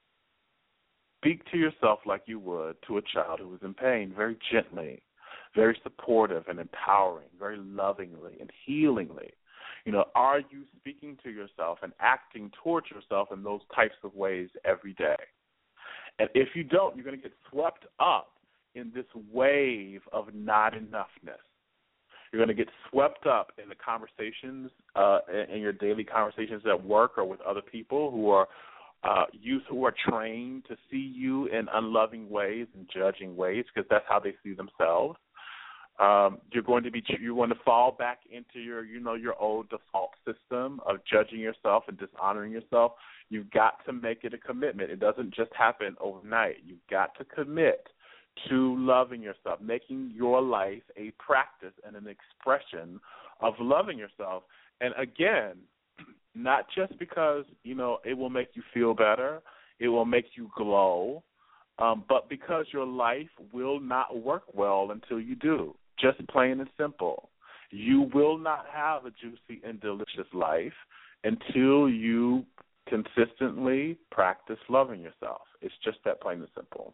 Speak to yourself like you would to a child who is in pain, very gently, very supportive and empowering, very lovingly and healingly. You know, are you speaking to yourself and acting towards yourself in those types of ways every day? And if you don't, you're going to get swept up in this wave of not enoughness. You're going to get swept up in the conversations, uh, in your daily conversations at work or with other people who are uh, youth who are trained to see you in unloving ways and judging ways because that's how they see themselves. Um, you're going to be you want to fall back into your you know your old default system of judging yourself and dishonoring yourself. You've got to make it a commitment. It doesn't just happen overnight. You've got to commit to loving yourself, making your life a practice and an expression of loving yourself. And again, not just because, you know, it will make you feel better, it will make you glow, um, but because your life will not work well until you do. Just plain and simple. You will not have a juicy and delicious life until you consistently practice loving yourself. It's just that plain and simple.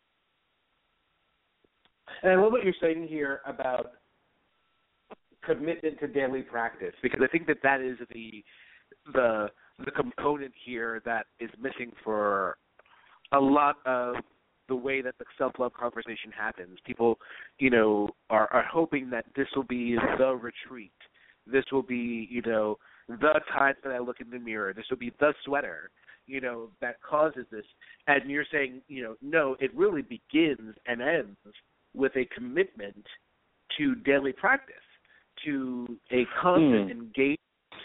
And I love what you're saying here about commitment to daily practice, because I think that that is the the the component here that is missing for a lot of the way that the self-love conversation happens. People, you know, are, are hoping that this will be the retreat. This will be, you know, the time that I look in the mirror. This will be the sweater, you know, that causes this. And you're saying, you know, no, it really begins and ends with a commitment to daily practice, to a constant mm. engagement.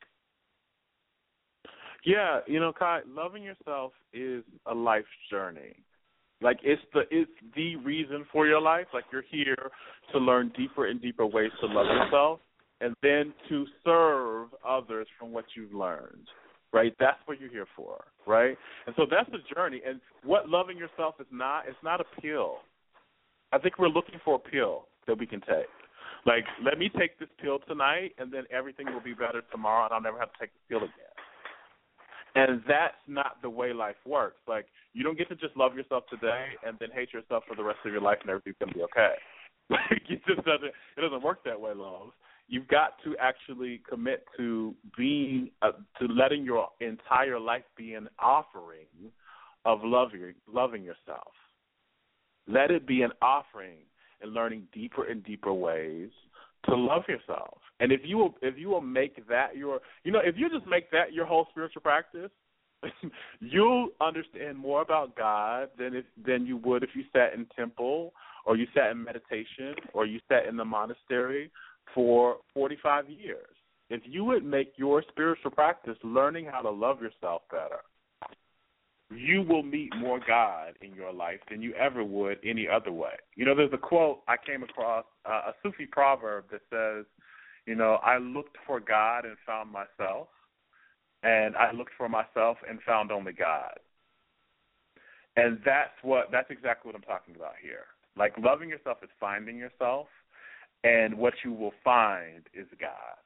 Yeah, you know, Kai, loving yourself is a life journey. Like it's the it's the reason for your life. Like you're here to learn deeper and deeper ways to love yourself, and then to serve others from what you've learned. Right? That's what you're here for. Right? And so that's the journey. And what loving yourself is not, it's not a pill. I think we're looking for a pill that we can take. Like, let me take this pill tonight, and then everything will be better tomorrow, and I'll never have to take the pill again. And that's not the way life works. Like, you don't get to just love yourself today and then hate yourself for the rest of your life and everything's going to be okay. Like, it just doesn't, it doesn't work that way, love. You've got to actually commit to being, uh, to letting your entire life be an offering of loving, loving yourself. Let it be an offering and learning deeper and deeper ways to love yourself. And if you will, if you will make that your, you know, if you just make that your whole spiritual practice, you'll understand more about God than if than you would if you sat in temple or you sat in meditation or you sat in the monastery for forty-five years. If you would make your spiritual practice learning how to love yourself better, you will meet more God in your life than you ever would any other way. You know, there's a quote I came across, uh, a Sufi proverb that says, you know, I looked for God and found myself, and I looked for myself and found only God. And that's what, that's exactly what I'm talking about here. Like, loving yourself is finding yourself, and what you will find is God.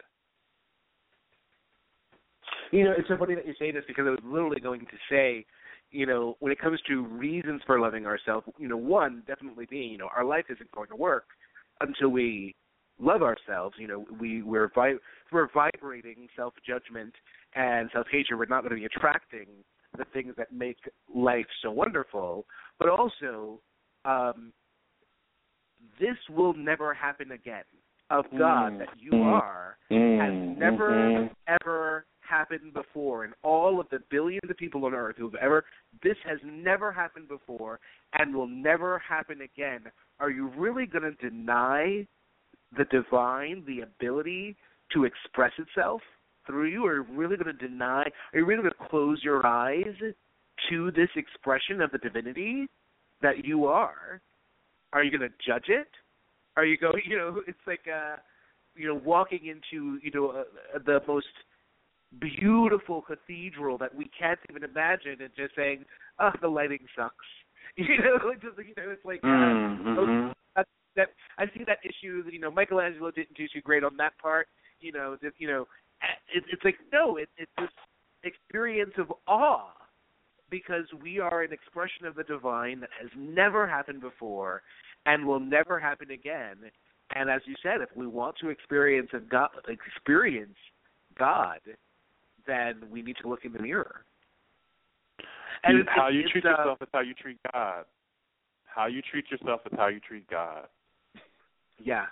You know, it's so funny that you say this because I was literally going to say, you know, when it comes to reasons for loving ourselves, you know, one definitely being, you know, our life isn't going to work until we love ourselves. You know, we, we're, vi- we're vibrating self-judgment and self-hatred. We're not going to be attracting the things that make life so wonderful. But also, um, this will never happen again. Of God, mm. that you mm. are, mm. has never, mm-hmm. ever happened before. And all of the billions of people on earth who have ever, this has never happened before and will never happen again. Are you really going to deny the divine the ability to express itself through you? Are you really going to deny, are you really going to close your eyes to this expression of the divinity that you are? Are you going to judge it? Are you going, you know, it's like, uh, you know, walking into, you know, uh, the most beautiful cathedral that we can't even imagine and just saying, oh, the lighting sucks. You know, just, you know, it's like, uh, mm-hmm. that, that, I see that issue that, you know, Michelangelo didn't do too great on that part. You know, that, you know, it, it's like, no, it, it's this experience of awe because we are an expression of the divine that has never happened before and will never happen again. And as you said, if we want to experience a God, experience God, then we need to look in the mirror. And it's, how you treat uh, yourself is how you treat God. How you treat yourself is how you treat God. Yeah.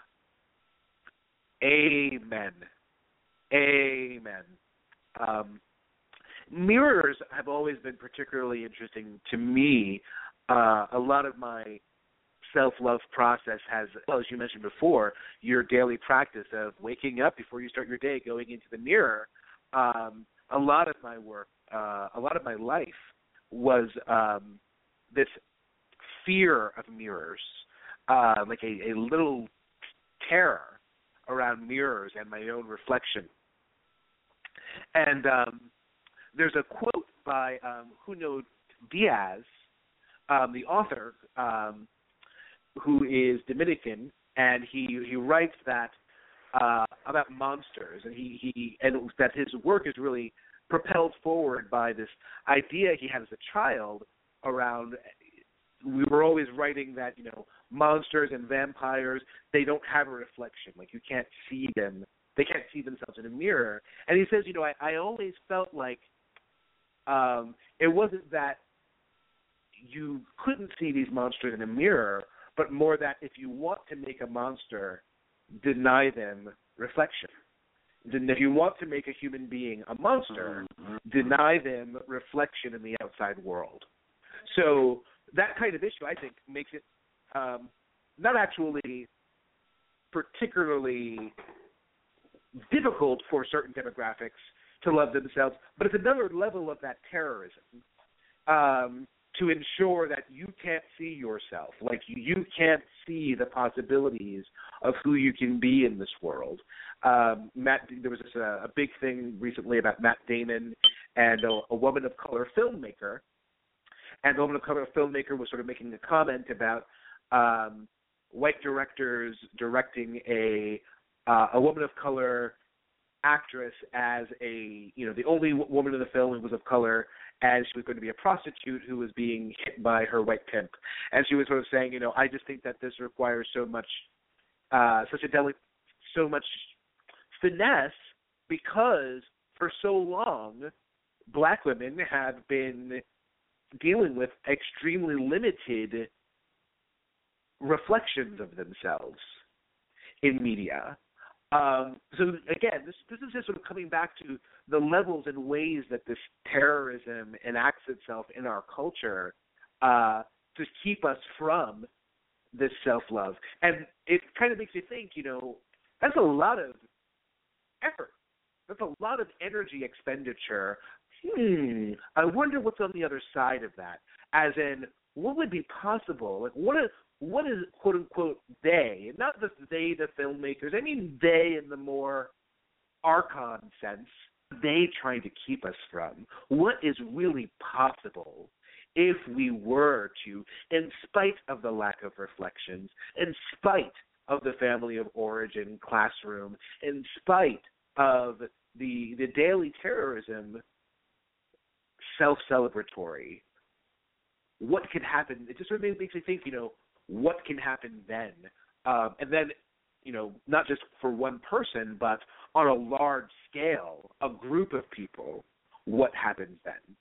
Amen. Amen. Um, mirrors have always been particularly interesting to me. Uh, a lot of my self-love process has, well, as you mentioned before, your daily practice of waking up before you start your day, going into the mirror. Um, a lot of my work, uh, a lot of my life was um, this fear of mirrors, uh, like a, a little terror around mirrors and my own reflection. And um, there's a quote by um, Junot Diaz, um, the author, um, who is Dominican, and he he writes that uh, about monsters, and he, he and that his work is really propelled forward by this idea he had as a child around. We were always writing that, you know, monsters and vampires, they don't have a reflection, like you can't see them, they can't see themselves in a mirror. And he says, you know, I, I always felt like um, it wasn't that you couldn't see these monsters in a mirror, but more that if you want to make a monster, deny them reflection. If you want to make a human being a monster, deny them reflection in the outside world. So that kind of issue, I think, makes it um, not actually particularly difficult for certain demographics to love themselves, but it's another level of that terrorism. Um, to ensure that you can't see yourself, like you can't see the possibilities of who you can be in this world. Um, Matt, there was this, uh, a big thing recently about Matt Damon and a, a woman of color filmmaker, and the woman of color filmmaker was sort of making a comment about um, white directors directing a uh, a woman of color actress as a, you know, the only woman in the film who was of color, and she was going to be a prostitute who was being hit by her white pimp. And she was sort of saying, you know, I just think that this requires so much, uh, such a deli- so much finesse, because for so long, black women have been dealing with extremely limited reflections of themselves in media. Um, so again, this this is just sort of coming back to the levels and ways that this terrorism enacts itself in our culture uh, to keep us from this self-love. And it kind of makes you think, you know, that's a lot of effort. That's a lot of energy expenditure. Hmm, I wonder what's on the other side of that. As in, what would be possible? Like, what is, what is, quote unquote, they? Not just they, the filmmakers. I mean they in the more archon sense. They trying to keep us from. What is really possible if we were to, in spite of the lack of reflections, in spite of the family of origin classroom, in spite of the the daily terrorism, self-celebratory, what could happen? It just sort of makes me think, you know, what can happen then? Um, and then, you know, not just for one person, but on a large scale, a group of people, what happens then?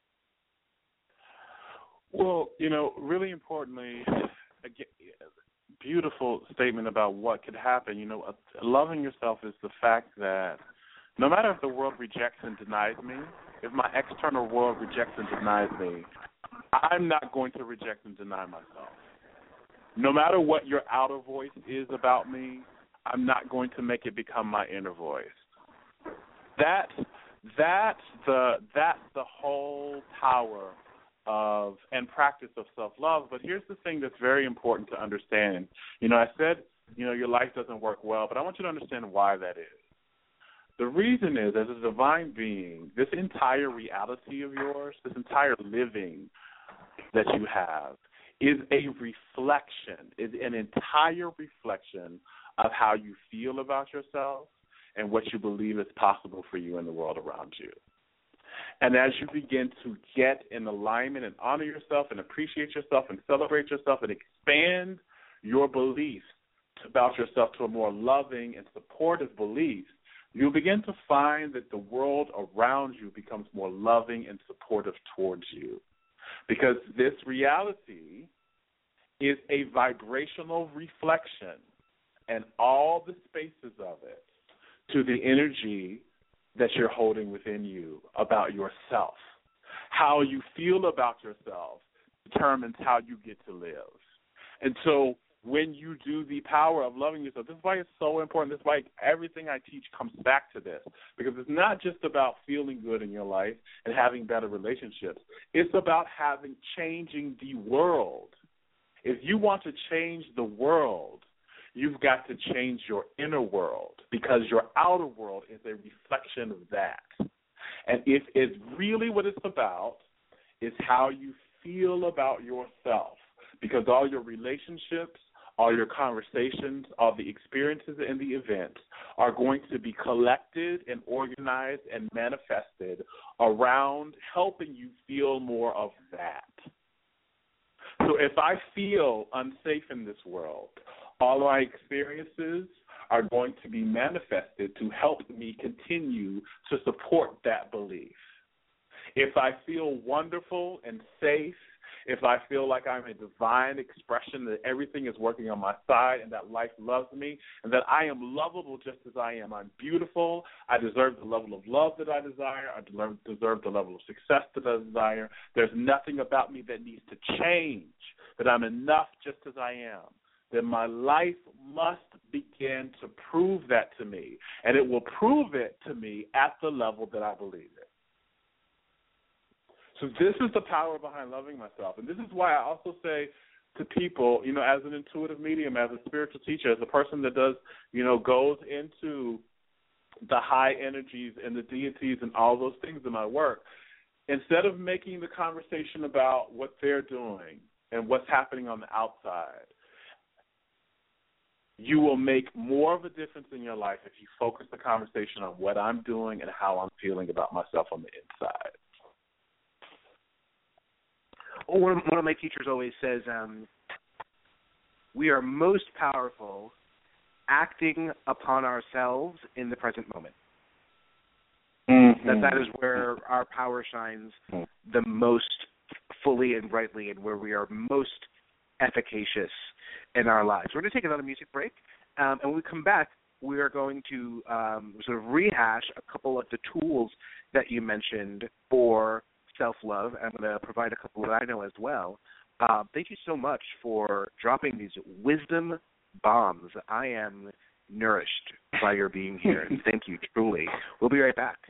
Well, you know, really importantly, a beautiful statement about what could happen. You know, loving yourself is the fact that no matter if the world rejects and denies me, if my external world rejects and denies me, I'm not going to reject and deny myself. No matter what your outer voice is about me, I'm not going to make it become my inner voice. That, that's the that's the whole power of and practice of self-love. But here's the thing that's very important to understand. You know, I said, you know, your life doesn't work well, but I want you to understand why that is. The reason is, as a divine being, this entire reality of yours, this entire living that you have, is a reflection, is an entire reflection of how you feel about yourself and what you believe is possible for you in the world around you. And as you begin to get in alignment and honor yourself and appreciate yourself and celebrate yourself and expand your beliefs about yourself to a more loving and supportive belief, you'll begin to find that the world around you becomes more loving and supportive towards you. Because this reality is a vibrational reflection, and all the spaces of it, to the energy that you're holding within you about yourself. How you feel about yourself determines how you get to live. And so when you do the power of loving yourself, this is why it's so important. This is why everything I teach comes back to this, because it's not just about feeling good in your life and having better relationships. It's about having changing the world. If you want to change the world, you've got to change your inner world, because your outer world is a reflection of that. And if it's really what it's about, it's how you feel about yourself, because all your relationships, all your conversations, all the experiences and the events are going to be collected and organized and manifested around helping you feel more of that. So if I feel unsafe in this world, all my experiences are going to be manifested to help me continue to support that belief. If I feel wonderful and safe, if I feel like I'm a divine expression, that everything is working on my side and that life loves me and that I am lovable just as I am, I'm beautiful, I deserve the level of love that I desire, I deserve the level of success that I desire, there's nothing about me that needs to change, that I'm enough just as I am, then my life must begin to prove that to me, and it will prove it to me at the level that I believe it. So this is the power behind loving myself. And this is why I also say to people, you know, as an intuitive medium, as a spiritual teacher, as a person that does, you know, goes into the high energies and the deities and all those things in my work, instead of making the conversation about what they're doing and what's happening on the outside, you will make more of a difference in your life if you focus the conversation on what I'm doing and how I'm feeling about myself on the inside. One of, one of my teachers always says, um, we are most powerful acting upon ourselves in the present moment. Mm-hmm. That that is where our power shines the most fully and brightly, and where we are most efficacious in our lives. We're going to take another music break, um, and when we come back, we are going to um, sort of rehash a couple of the tools that you mentioned for self-love. I'm going to provide a couple that I know as well. Uh, thank you so much for dropping these wisdom bombs. I am nourished by your being here, and thank you, truly. We'll be right back.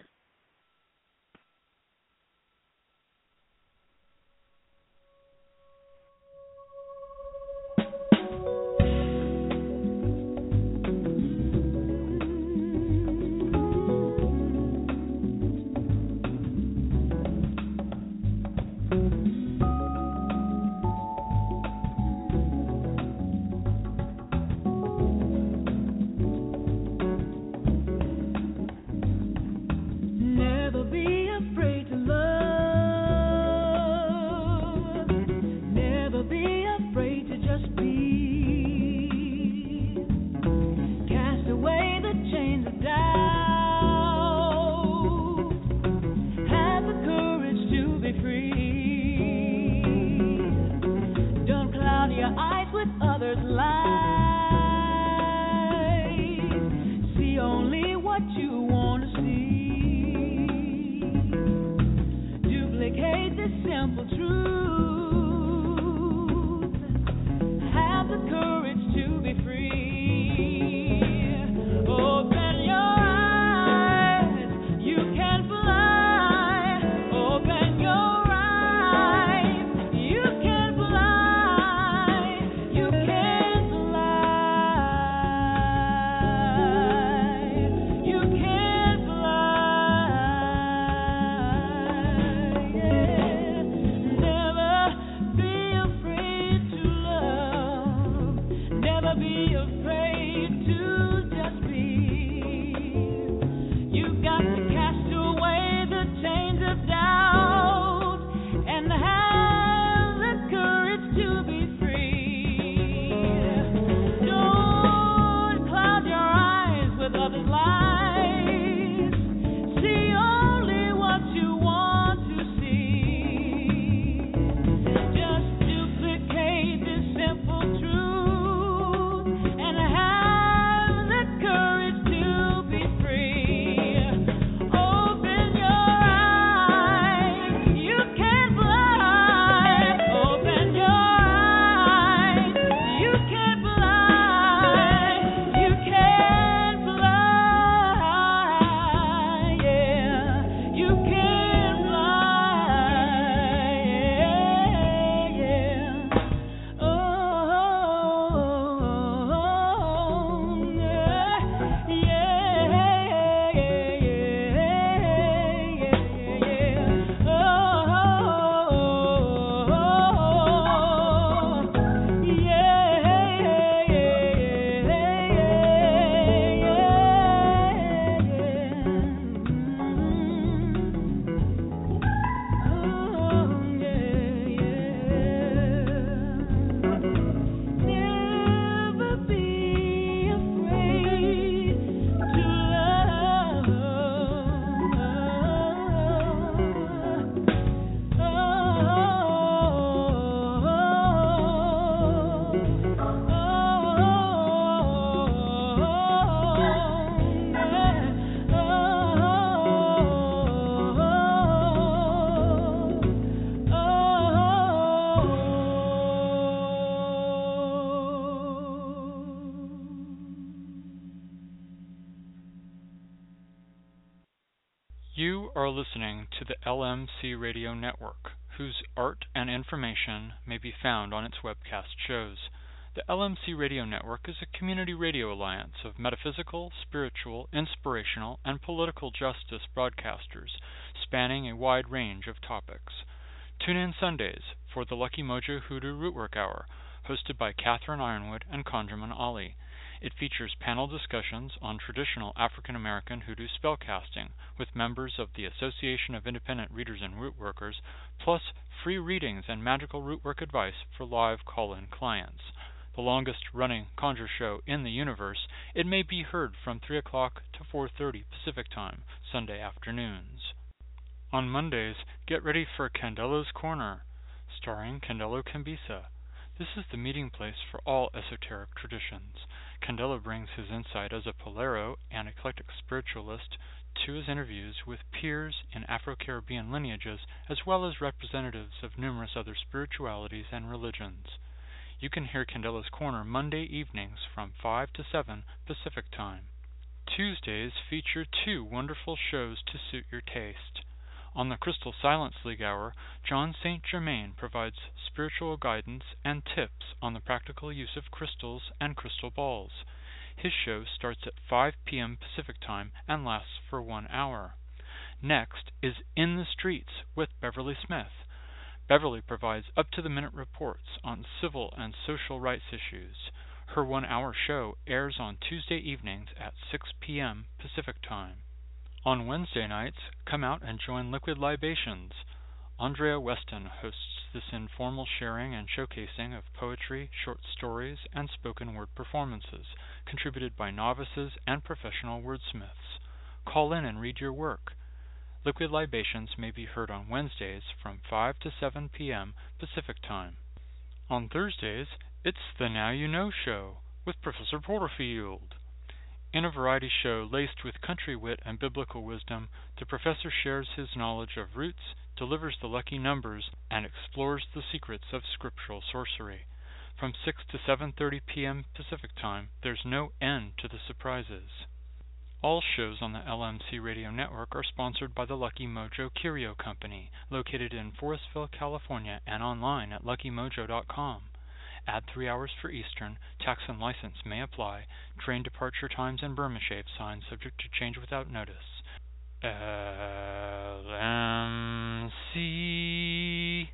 are listening to the L M C Radio Network, whose art and information may be found on its webcast shows. The L M C Radio Network is a community radio alliance of metaphysical, spiritual, inspirational, and political justice broadcasters spanning a wide range of topics. Tune in Sundays for the Lucky Mojo Hoodoo Rootwork Hour, hosted by Catherine Ironwood and Conjurman Ali. It features panel discussions on traditional African American hoodoo spellcasting with members of the Association of Independent Readers and Rootworkers, plus free readings and magical rootwork advice for live call-in clients. The longest-running conjure show in the universe, it may be heard from three o'clock to four thirty Pacific Time, Sunday afternoons. On Mondays, get ready for Candelo's Corner, starring Candelo Cambisa. This is the meeting place for all esoteric traditions. Candelo brings his insight as a Polaro and eclectic spiritualist to his interviews with peers in Afro-Caribbean lineages, as well as representatives of numerous other spiritualities and religions. You can hear Candelo's Corner Monday evenings from five to seven Pacific Time. Tuesdays feature two wonderful shows to suit your taste. On the Crystal Silence League Hour, John Saint Germain provides spiritual guidance and tips on the practical use of crystals and crystal balls. His show starts at five p.m. Pacific Time and lasts for one hour. Next is In the Streets with Beverly Smith. Beverly provides up-to-the-minute reports on civil and social rights issues. Her one-hour show airs on Tuesday evenings at six p.m. Pacific Time. On Wednesday nights, come out and join Liquid Libations. Andrea Weston hosts this informal sharing and showcasing of poetry, short stories, and spoken word performances, contributed by novices and professional wordsmiths. Call in and read your work. Liquid Libations may be heard on Wednesdays from five to seven p.m. Pacific Time. On Thursdays, it's the Now You Know Show with Professor Porterfield. In a variety show laced with country wit and biblical wisdom, the professor shares his knowledge of roots, delivers the lucky numbers, and explores the secrets of scriptural sorcery. From six to seven thirty p.m. Pacific Time, there's no end to the surprises. All shows on the L M C Radio Network are sponsored by the Lucky Mojo Curio Company, located in Forestville, California, and online at lucky mojo dot com. Add three hours for Eastern. Tax and license may apply. Train departure times and Burma shape signs subject to change without notice. L M C.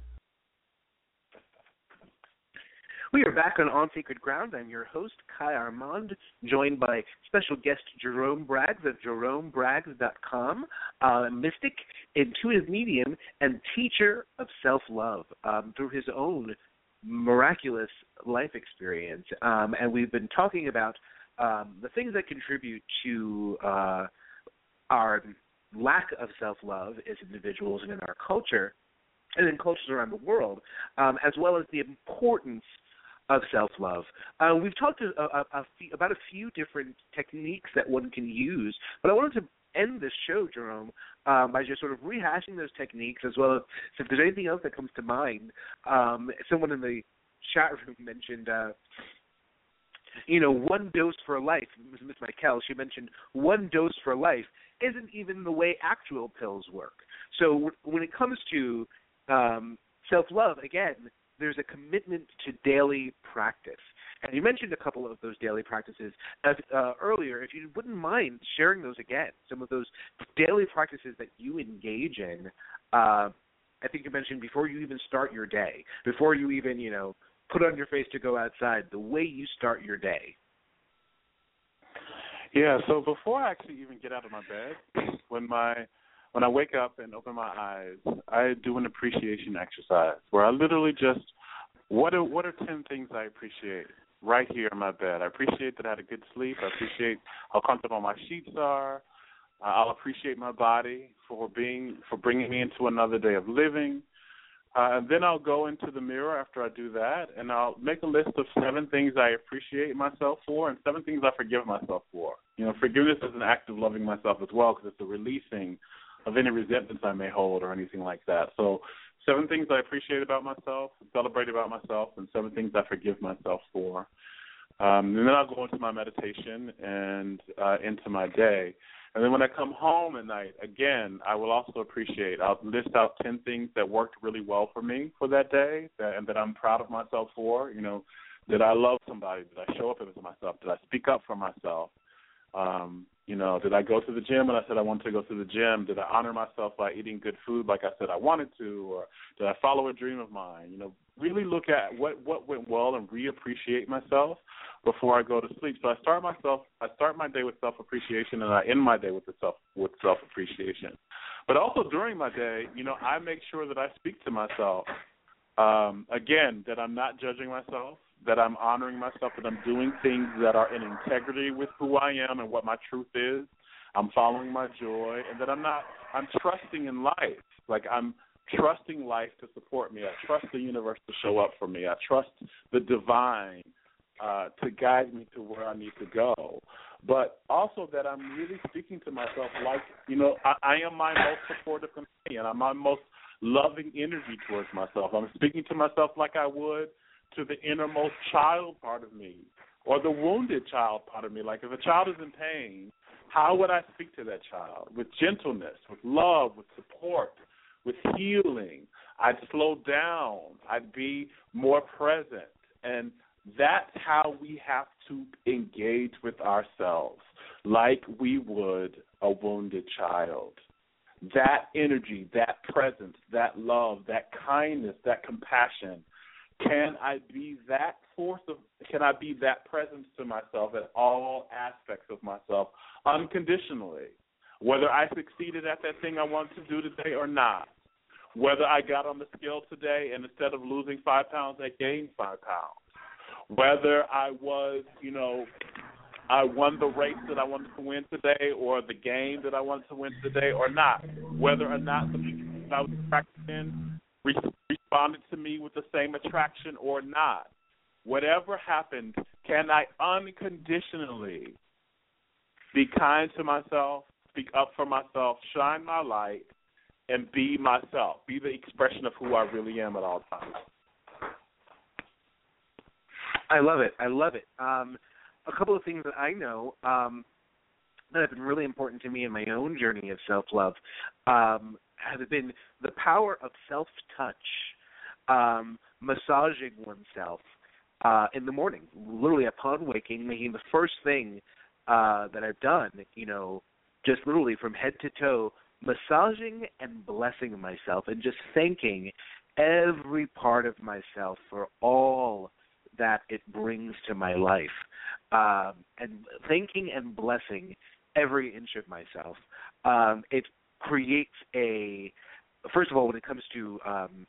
We are back on On Sacred Ground. I'm your host, Kai Armand, joined by special guest Jerome Braggs of jerome braggs dot com, uh, mystic, intuitive medium, and teacher of self-love um, through his own miraculous life experience. Um, and we've been talking about um, the things that contribute to uh, our lack of self-love as individuals and in our culture, and in cultures around the world, um, as well as the importance of self-love. Uh, we've talked a, a, a few, about a few different techniques that one can use, but I wanted to end this show, Jerome, um, by just sort of rehashing those techniques, as well as so if there's anything else that comes to mind. Um, someone in the chat room mentioned, uh, you know, one dose for life. Miss Michael, she mentioned one dose for life isn't even the way actual pills work. So when it comes to um, self-love, again, there's a commitment to daily practice. And you mentioned a couple of those daily practices as, uh, earlier. If you wouldn't mind sharing those again, some of those daily practices that you engage in, uh, I think you mentioned before you even start your day, before you even, you know, put on your face to go outside, the way you start your day. Yeah, so before I actually even get out of my bed, when my when I wake up and open my eyes, I do an appreciation exercise where I literally just, what are, what are ten things I appreciate right here in my bed? I appreciate that I had a good sleep. I appreciate how comfortable my sheets are. Uh, I'll appreciate my body for being for bringing me into another day of living. Uh, and then I'll go into the mirror after I do that, and I'll make a list of seven things I appreciate myself for and seven things I forgive myself for. You know, forgiveness is an act of loving myself as well, because it's a releasing of any resentments I may hold or anything like that. So seven things I appreciate about myself, celebrate about myself, and seven things I forgive myself for. Um, and then I'll go into my meditation and uh, into my day. And then when I come home at night, again, I will also appreciate. I'll list out ten things that worked really well for me for that day, that, and that I'm proud of myself for. You know, did I love somebody? Did I show up as myself? Did I speak up for myself? Um, you know, did I go to the gym when I said I wanted to go to the gym? Did I honor myself by eating good food like I said I wanted to? Or did I follow a dream of mine? You know, really look at what, what went well and reappreciate myself before I go to sleep. So I start myself, I start my day with self-appreciation, and I end my day with the self with self-appreciation. But also during my day, you know, I make sure that I speak to myself. Um, again, that I'm not judging myself, that I'm honoring myself, that I'm doing things that are in integrity with who I am and what my truth is. I'm following my joy, and that I'm not, I'm trusting in life. Like I'm trusting life to support me. I trust the universe to show up for me. I trust the divine uh, to guide me to where I need to go. But also that I'm really speaking to myself like, you know, I, I am my most supportive companion. I'm my most loving energy towards myself. I'm speaking to myself like I would to the innermost child part of me or the wounded child part of me. Like if a child is in pain, how would I speak to that child? With gentleness, with love, with support, with healing. I'd slow down. I'd be more present. And that's how we have to engage with ourselves, like we would a wounded child. That energy, that presence, that love, that kindness, that compassion. Can I be that force of, can I be that presence to myself at all aspects of myself unconditionally? Whether I succeeded at that thing I wanted to do today or not. Whether I got on the scale today and instead of losing five pounds, I gained five pounds. Whether I was, you know, I won the race that I wanted to win today or the game that I wanted to win today or not. Whether or not the people I was practicing responded to me with the same attraction or not. Whatever happened, can I unconditionally be kind to myself, speak up for myself, shine my light, and be myself, be the expression of who I really am at all times? I love it. I love it. Um, a couple of things that I know um, that have been really important to me in my own journey of self-love um, have been the power of self-touch, um, massaging oneself uh, in the morning, literally upon waking, making the first thing uh, that I've done, you know, just literally from head to toe, massaging and blessing myself and just thanking every part of myself for all that it brings to my life, um, and thanking and blessing every inch of myself. Um, it creates a, first of all, when it comes to um,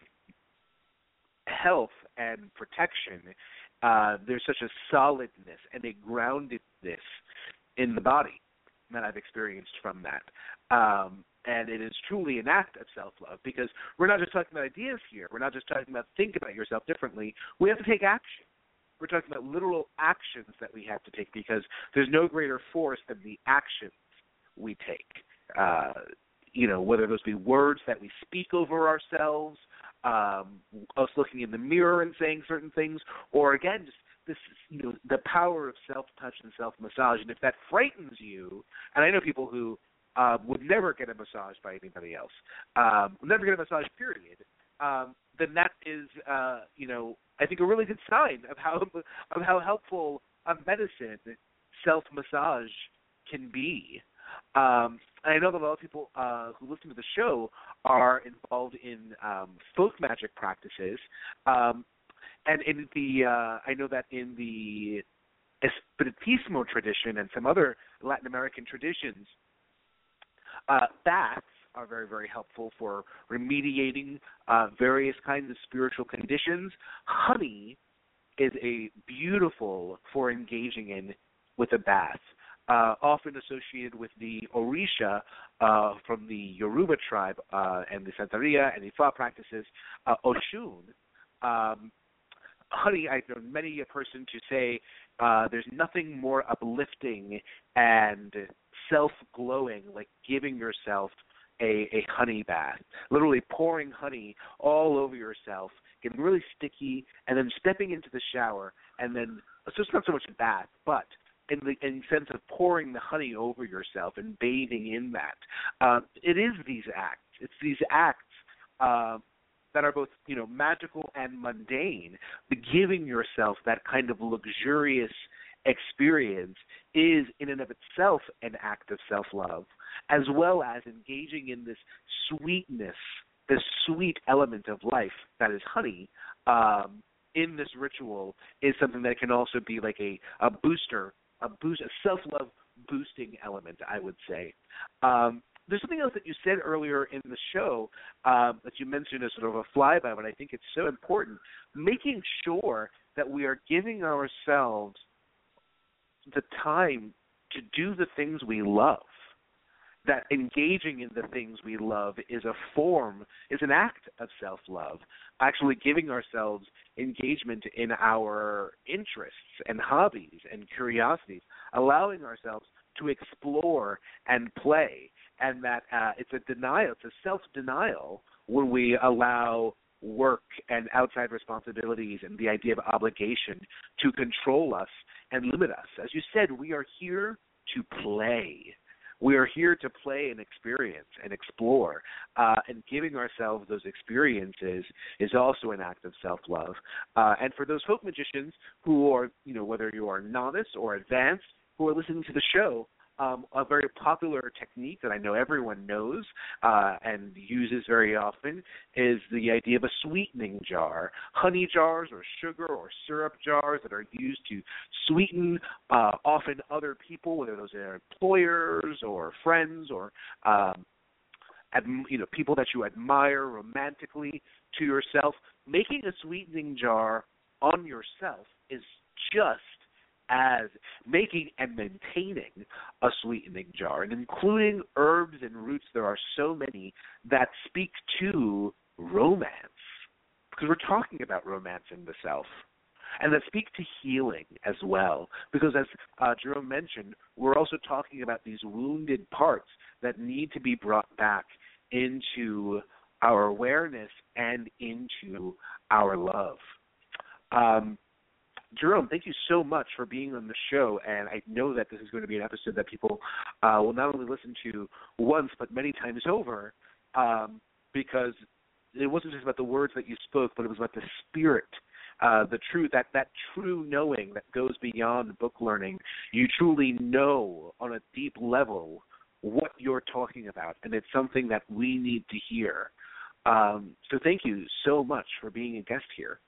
health and protection, uh, there's such a solidness and a groundedness in the body that I've experienced from that. Um, and it is truly an act of self-love because we're not just talking about ideas here. We're not just talking about think about yourself differently. We have to take action. We're talking about literal actions that we have to take because there's no greater force than the actions we take. Uh, you know, whether those be words that we speak over ourselves, um, us looking in the mirror and saying certain things, or again, just this, you know, the power of self-touch and self-massage. And if that frightens you, and I know people who uh, would never get a massage by anybody else, um, would never get a massage, period, um, then that is, uh, you know, I think a really good sign of how of how helpful a medicine self-massage can be. Um, and I know that a lot of people uh, who listen to the show are involved in um, folk magic practices. Um, and in the, uh, I know that in the Espiritismo tradition and some other Latin American traditions, uh, bats are very, very helpful for remediating uh, various kinds of spiritual conditions. Honey is a beautiful for engaging in with a bath, uh, often associated with the Orisha uh, from the Yoruba tribe uh, and the Santeria and Ifa practices, uh, Oshun. Um, honey, I've known many a person to say uh, there's nothing more uplifting and self-glowing like giving yourself A, a honey bath, literally pouring honey all over yourself, getting really sticky, and then stepping into the shower, and then, so it's not so much a bath, but in the in the sense of pouring the honey over yourself and bathing in that. Uh, it is these acts. It's these acts uh, that are both, you know, magical and mundane. But giving yourself that kind of luxurious experience is in and of itself an act of self-love, as well as engaging in this sweetness, this sweet element of life that is honey um, in this ritual is something that can also be like a, a booster, a boost, a self-love boosting element, I would say. Um, there's something else that you said earlier in the show um, that you mentioned as sort of a flyby, but I think it's so important, making sure that we are giving ourselves the time to do the things we love, that engaging in the things we love is a form, is an act of self-love, actually giving ourselves engagement in our interests and hobbies and curiosities, allowing ourselves to explore and play, and that uh, it's a denial, it's a self-denial when we allow work and outside responsibilities and the idea of obligation to control us and limit us. As you said, we are here to play. We are here to play and experience and explore, uh, and giving ourselves those experiences is also an act of self-love. Uh, and for those folk magicians who are, you know, whether you are novice or advanced, who are listening to the show, Um, a very popular technique that I know everyone knows uh, and uses very often is the idea of a sweetening jar. Honey jars or sugar or syrup jars that are used to sweeten uh, often other people, whether those are employers or friends or um, ad- you know, people that you admire romantically to yourself. Making a sweetening jar on yourself is just as making and maintaining a sweetening jar, and including herbs and roots. There are so many that speak to romance, because we're talking about romance in the self, and that speak to healing as well, because as uh, Jerome mentioned, we're also talking about these wounded parts that need to be brought back into our awareness and into our love. Um, Jerome, thank you so much for being on the show, and I know that this is going to be an episode that people uh, will not only listen to once, but many times over, um, because it wasn't just about the words that you spoke, but it was about the spirit, uh, the truth, that, that true knowing that goes beyond book learning. You truly know on a deep level what you're talking about, and it's something that we need to hear. Um, so thank you so much for being a guest here.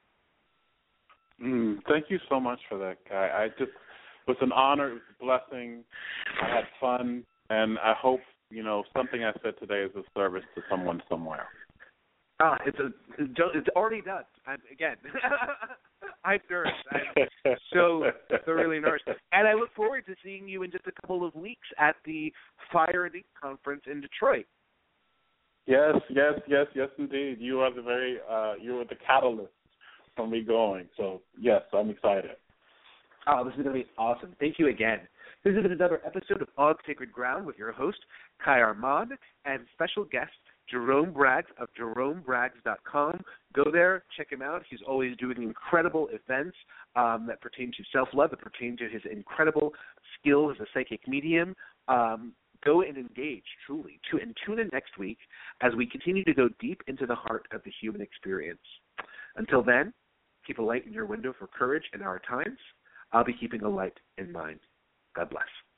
Mm, thank you so much for that, Guy. I just, it was an honor, it was a blessing. I had fun, and I hope, you know, something I said today is of service to someone somewhere. Ah, it's a, it's already done. I'm, again, I'm nervous. I'm so thoroughly nervous. And I look forward to seeing you in just a couple of weeks at the Fire and Ink Conference in Detroit. Yes, yes, yes, yes, indeed. You are the very, uh, you are the catalyst for me going. So, yes, I'm excited. Oh, this is going to be awesome. Thank you again. This has been another episode of On Sacred Ground with your host, Kai Armand, and special guest, Jerome Braggs of jerome braggs dot com. Go there, check him out. He's always doing incredible events um, that pertain to self-love, that pertain to his incredible skills as a psychic medium. Um, go and engage, truly. And tune in next week as we continue to go deep into the heart of the human experience. Until then, keep a light in your window for courage in our times. I'll be keeping a light in mine. God bless.